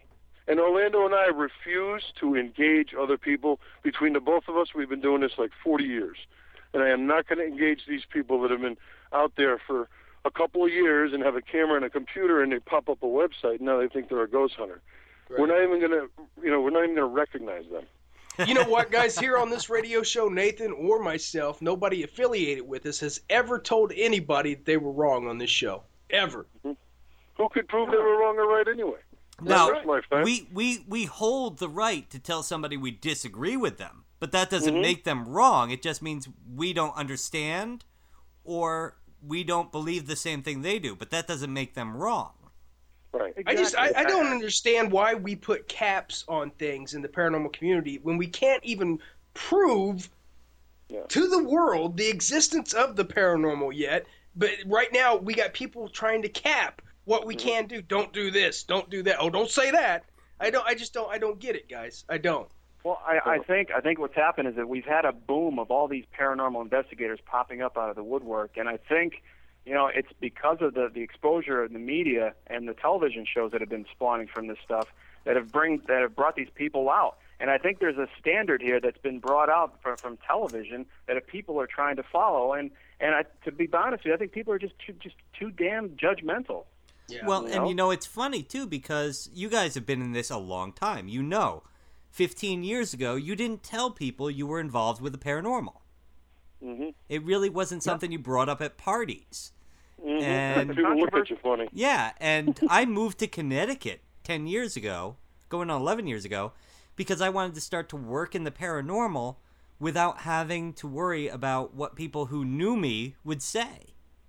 And Orlando and I refuse to engage other people. Between the both of us, we've been doing this like 40 years. And I am not going to engage these people that have been out there for a couple of years and have a camera and a computer and they pop up a website and now they think they're a ghost hunter. Right. We're not even going to recognize them. You know what, guys? Here on this radio show, Nathan or myself, nobody affiliated with us has ever told anybody they were wrong on this show. Ever. Mm-hmm. Who could prove they were wrong or right anyway? Now, we hold the right to tell somebody we disagree with them, but that doesn't make them wrong. It just means we don't understand or we don't believe the same thing they do, but that doesn't make them wrong. Right. Exactly. I don't understand why we put caps on things in the paranormal community when we can't even prove to the world the existence of the paranormal yet. But right now we got people trying to cap what we can do. Don't do this. Don't do that. Oh, don't say that. I don't get it, guys. I don't. Well, I think what's happened is that we've had a boom of all these paranormal investigators popping up out of the woodwork, and I think, it's because of the exposure of the media and the television shows that have been spawning from this stuff that have brought these people out. And I think there's a standard here that's been brought out from television that people are trying to follow. And to be honest with you, I think people are just too damn judgmental. Yeah. Well, and it's funny too because you guys have been in this a long time. 15 years ago, you didn't tell people you were involved with the paranormal. Mm-hmm. It really wasn't something you brought up at parties. Mm-hmm. And people look at you funny. Yeah, and I moved to Connecticut 10 years ago, going on 11 years ago, because I wanted to start to work in the paranormal without having to worry about what people who knew me would say.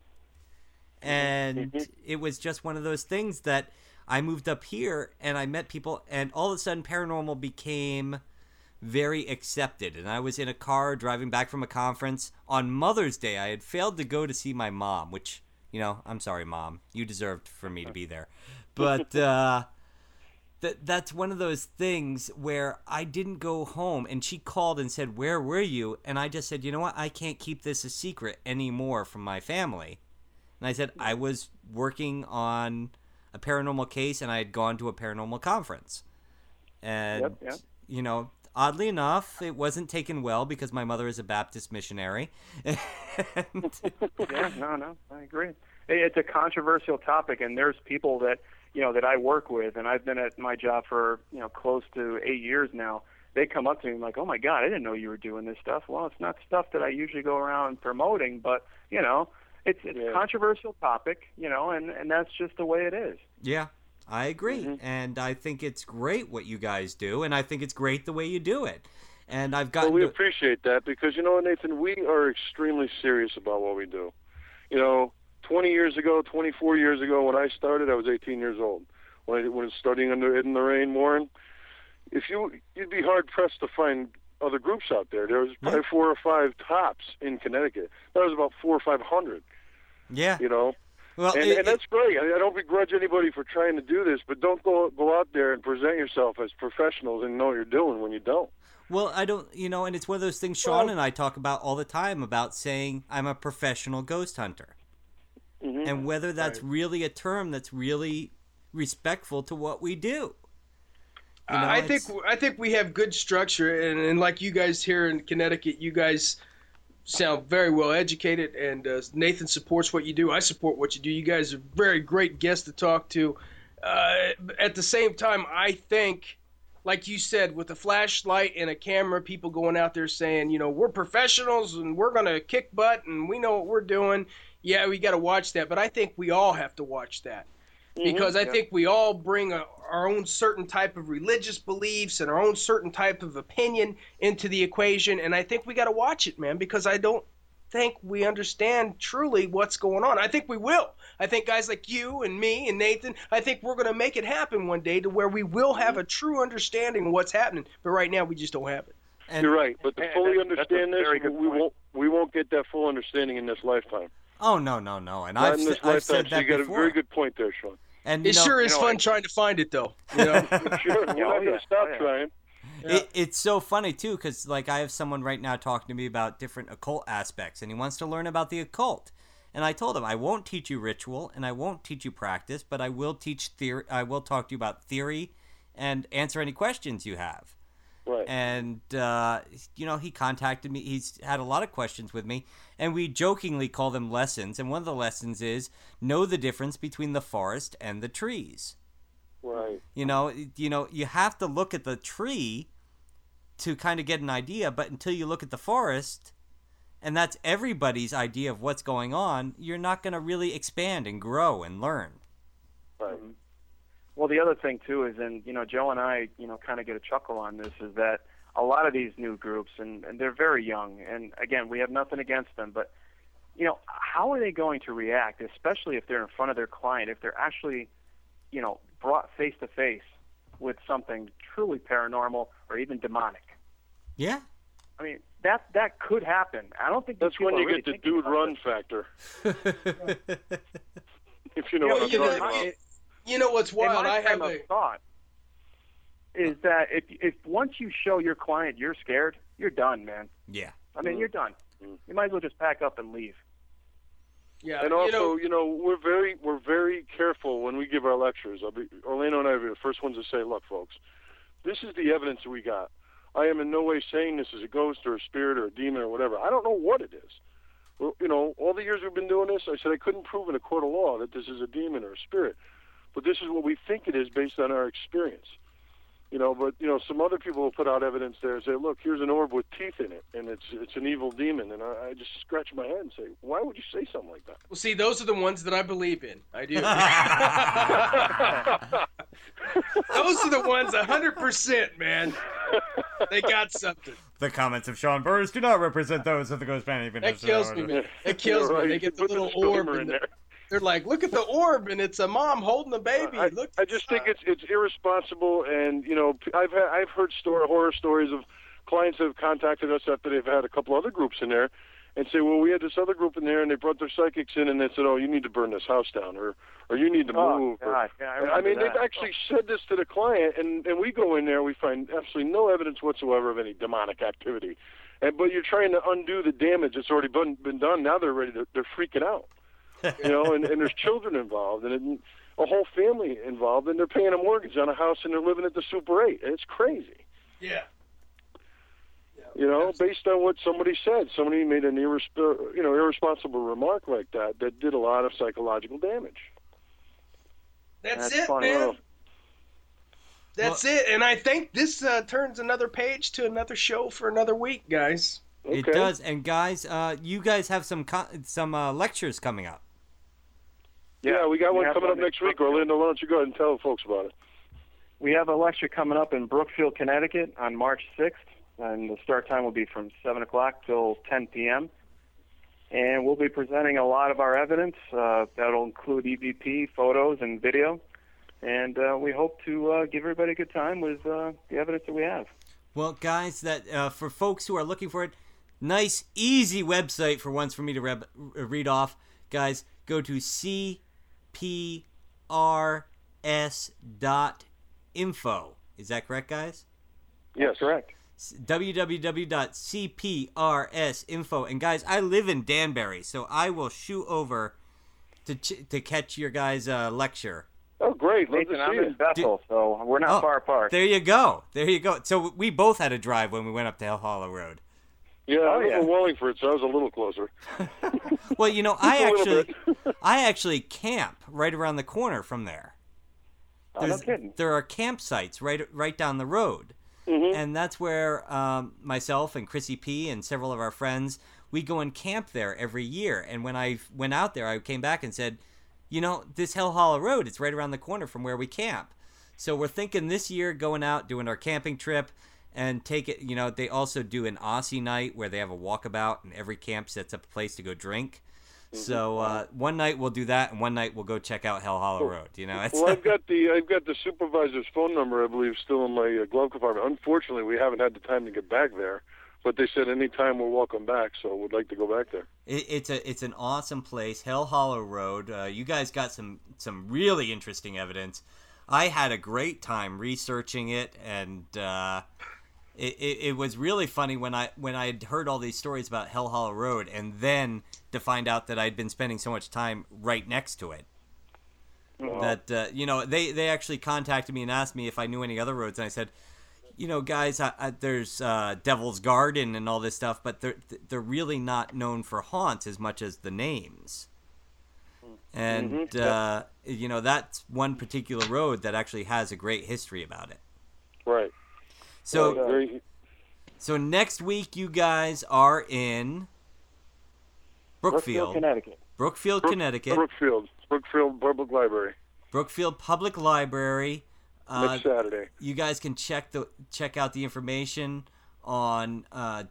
And it was just one of those things that I moved up here and I met people, and all of a sudden paranormal became very accepted. And I was in a car driving back from a conference on Mother's Day. I had failed to go to see my mom, which, I'm sorry, Mom. You deserved for me to be there. But that's one of those things where I didn't go home, and she called and said, "Where were you?" And I just said, "You know what? I can't keep this a secret anymore from my family." And I said, I was working on a paranormal case, and I had gone to a paranormal conference. And, oddly enough, it wasn't taken well because my mother is a Baptist missionary. No, I agree. It's a controversial topic, and there's people that, that I work with, and I've been at my job for, close to 8 years now. They come up to me like, "Oh my God, I didn't know you were doing this stuff." Well, it's not stuff that I usually go around promoting, but, it's a controversial topic, and that's just the way it is. Yeah, I agree. Mm-hmm. And I think it's great what you guys do, and I think it's great the way you do it. And I've got. Well, we appreciate that because, Nathan, we are extremely serious about what we do. 20 years ago, 24 years ago, when I started, I was 18 years old. When I was studying under Ed and Lorraine Warren, you'd be hard-pressed to find other groups out there. There was probably 4 or 5 tops in Connecticut. That was about 400 or 500. Yeah. Well, and that's great. I don't begrudge anybody for trying to do this, but don't go out there and present yourself as professionals and know what you're doing when you don't. Well, I don't, and it's one of those things Sean and I talk about all the time about saying I'm a professional ghost hunter. Mm-hmm. And whether that's really a term that's really respectful to what we do. I think we have good structure, and like you guys here in Connecticut, you guys sound very well educated, and Nathan supports what you do. I support what you do. You guys are very great guests to talk to. At the same time, I think, like you said, with a flashlight and a camera, people going out there saying, we're professionals and we're going to kick butt and we know what we're doing. Yeah, we got to watch that, but I think we all have to watch that. Because I think we all bring our own certain type of religious beliefs and our own certain type of opinion into the equation, and I think we got to watch it, man, because I don't think we understand truly what's going on. I think we will. I think guys like you and me and Nathan, I think we're going to make it happen one day to where we will have a true understanding of what's happening, but right now we just don't have it. And you're right, but to fully understand this, we won't get that full understanding in this lifetime. Oh, no. And I've said that you got before. a very good point there, Sean. And it sure is fun trying to find it, though. Sure, we're not going to stop trying. Yeah. It's so funny, too, because I have someone right now talking to me about different occult aspects, and he wants to learn about the occult. And I told him, I won't teach you ritual, and I won't teach you practice, but I will teach theory. I will talk to you about theory and answer any questions you have. Right. And, he contacted me. He's had a lot of questions with me, and we jokingly call them lessons. And one of the lessons is know the difference between the forest and the trees. Right. You have to look at the tree to kind of get an idea, but until you look at the forest, and that's everybody's idea of what's going on, you're not going to really expand and grow and learn. Right. Well, the other thing, too, is, and, Joe and I, kind of get a chuckle on this, is that a lot of these new groups, and they're very young, and, again, we have nothing against them, but, how are they going to react, especially if they're in front of their client, if they're actually, brought face-to-face with something truly paranormal or even demonic? Yeah. I mean, that could happen. I don't think that's when you get the dude run factor. If you know what I'm talking about. You know what's wild? I have a thought is that if once you show your client you're scared, you're done, man. Yeah. I mean, you're done. You might as well just pack up and leave. Yeah. And also, we're very careful when we give our lectures. Orlando and I will be the first ones to say, look, folks, this is the evidence that we got. I am in no way saying this is a ghost or a spirit or a demon or whatever. I don't know what it is. Well, all the years we've been doing this, I said I couldn't prove in a court of law that this is a demon or a spirit. But this is what we think it is based on our experience. But some other people will put out evidence there and say, look, here's an orb with teeth in it, and it's an evil demon. And I just scratch my head and say, why would you say something like that? Well, see, those are the ones that I believe in. I do. Those are the ones 100%, man. They got something. The comments of Sean Burris do not represent those of the Ghost Band. That kills me, man. It kills me. They get the little orb in there. They're like, look at the orb, and it's a mom holding a baby. I just think it's irresponsible, and I've heard horror stories of clients that have contacted us after they've had a couple other groups in there, and say, well, we had this other group in there, and they brought their psychics in, and they said, oh, you need to burn this house down, or you need to move. God. I mean, they've actually said this to the client, and we go in there, we find absolutely no evidence whatsoever of any demonic activity, but you're trying to undo the damage that's already been done. Now they're freaking out. And there's children involved, and a whole family involved, and they're paying a mortgage on a house, and they're living at the Super 8. It's crazy. Yeah. Based on what somebody said. Somebody made an irresponsible remark like that did a lot of psychological damage. That's it, man. That's it. And I think this turns another page to another show for another week, guys. Okay. It does. And guys, you guys have some lectures coming up. Yeah, we got one coming up next week. Orlando, why don't you go ahead and tell folks about it? We have a lecture coming up in Brookfield, Connecticut on March 6th, and the start time will be from 7 o'clock till 10 p.m. And we'll be presenting a lot of our evidence. That'll include EVP, photos, and video. And we hope to give everybody a good time with the evidence that we have. Well, guys, that for folks who are looking for it, nice, easy website for once for me to read off. Guys, go to cprs.info. Is that correct, guys? Yes, correct. www.cprs.info. And guys, I live in Danbury, so I will shoot over to catch your guys' lecture. Oh, great. Nathan, I'm in Bethel, so we're not far apart. There you go. So we both had a drive when we went up to Hell Hollow Road. Yeah, I live in Wallingford, so I was a little closer. Well, I actually camp right around the corner from there. No kidding. There are campsites right down the road. Mm-hmm. And that's where myself and Chrissy P. and several of our friends, we go and camp there every year. And when I went out there, I came back and said, this Hell Hollow Road, it's right around the corner from where we camp. So we're thinking this year going out, doing our camping trip, and take it, they also do an Aussie night where they have a walkabout, and every camp sets up a place to go drink. Mm-hmm. So one night we'll do that, and one night we'll go check out Hell Hollow Road. Well, I've got the supervisor's phone number, I believe, still in my glove compartment. Unfortunately, we haven't had the time to get back there, but they said anytime we're welcome back, so we'd like to go back there. It's an awesome place, Hell Hollow Road. You guys got some really interesting evidence. I had a great time researching it, and it was really funny when I had heard all these stories about Hell Hollow Road, and then to find out that I'd been spending so much time right next to it. That you know, they actually contacted me and asked me if I knew any other roads, and I said, you know, guys, there's Devil's Garden and all this stuff, but they're really not known for haunts as much as the names. And you know, that's one particular road that actually has a great history about it. Right. So next week you guys are in Brookfield, Connecticut. Brookfield, Connecticut. Brookfield Public Library. Brookfield Public Library. Next Saturday. You guys can check out the information on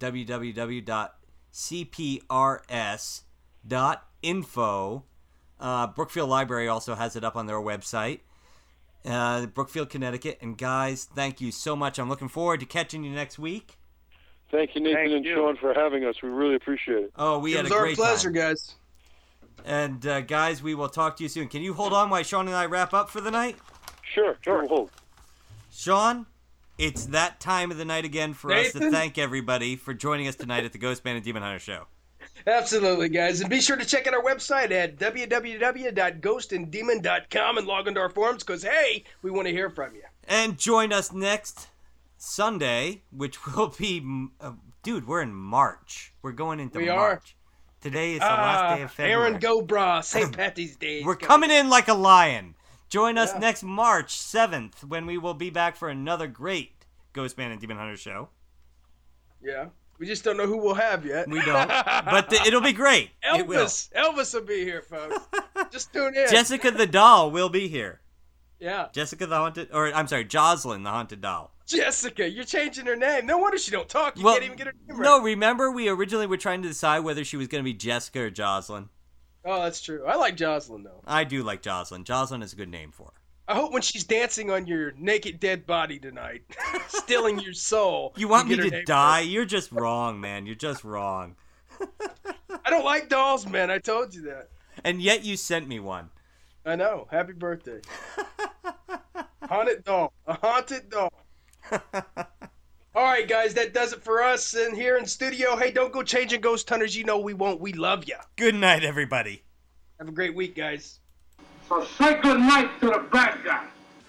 www.cprs.info. Brookfield Library also has it up on their website. Brookfield, Connecticut. And guys, thank you so much. I'm looking forward to catching you next week. Thank you, Nathan and Sean, for having us. We really appreciate it. Oh, we had a great time. It was our pleasure, guys. And guys, we will talk to you soon. Can you hold on while Sean and I wrap up for the night? Sure. Hold. Sean, it's that time of the night again for us to thank everybody for joining us tonight at the Ghost Man and Demon Hunter Show. Absolutely, guys. And be sure to check out our website at www.ghostanddemon.com and log into our forums because, hey, we want to hear from you. And join us next Sunday, which will be... dude, we're in March. We're going into March. Today is the last day of February. Aaron Gobra, St. Patty's Day. We're coming in like a lion. Join us next March 7th when we will be back for another great Ghost Man and Demon Hunter show. Yeah. We just don't know who we'll have yet. We don't. But it'll be great. Elvis will be here, folks. Just tune in. Jessica the doll will be here. Yeah. Jessica the haunted... Or, I'm sorry, Jocelyn the haunted doll. Jessica, you're changing her name. No wonder she don't talk. You can't even get her name right. No, remember we originally were trying to decide whether she was going to be Jessica or Jocelyn. Oh, that's true. I like Jocelyn, though. I do like Jocelyn. Jocelyn is a good name for her. I hope when she's dancing on your naked dead body tonight, stealing your soul. You want me to die? You're just wrong, man. You're just wrong. I don't like dolls, man. I told you that. And yet you sent me one. I know. Happy birthday. Haunted doll. A haunted doll. All right, guys, that does it for us in here in studio. Hey, don't go changing Ghost Hunters. You know we won't. We love you. Good night, everybody. Have a great week, guys. So say good night to the bad guy.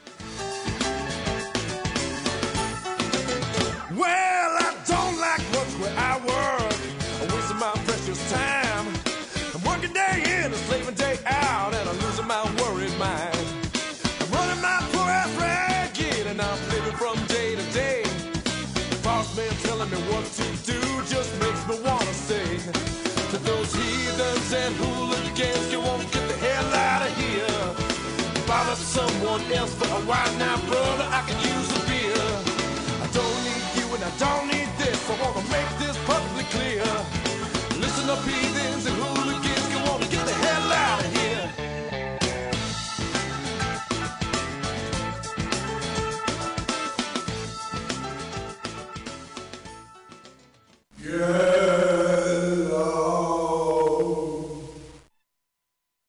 Well, I don't like what's where I work. I'm wasting my precious time. I'm working day in and slaving day out, and I'm losing my worried mind. I'm running my poor ass ragged, and I'm living from day to day. The boss man telling me what to do just makes me want to say to those heathens and hooligans, you won't get the hell out of here. Bother someone else for a while now, brother, I could use a beer. I don't need you and I don't need this, I want to make this perfectly clear. Listen up, heathens and hooligans, you want to get the hell out of here. Yeah.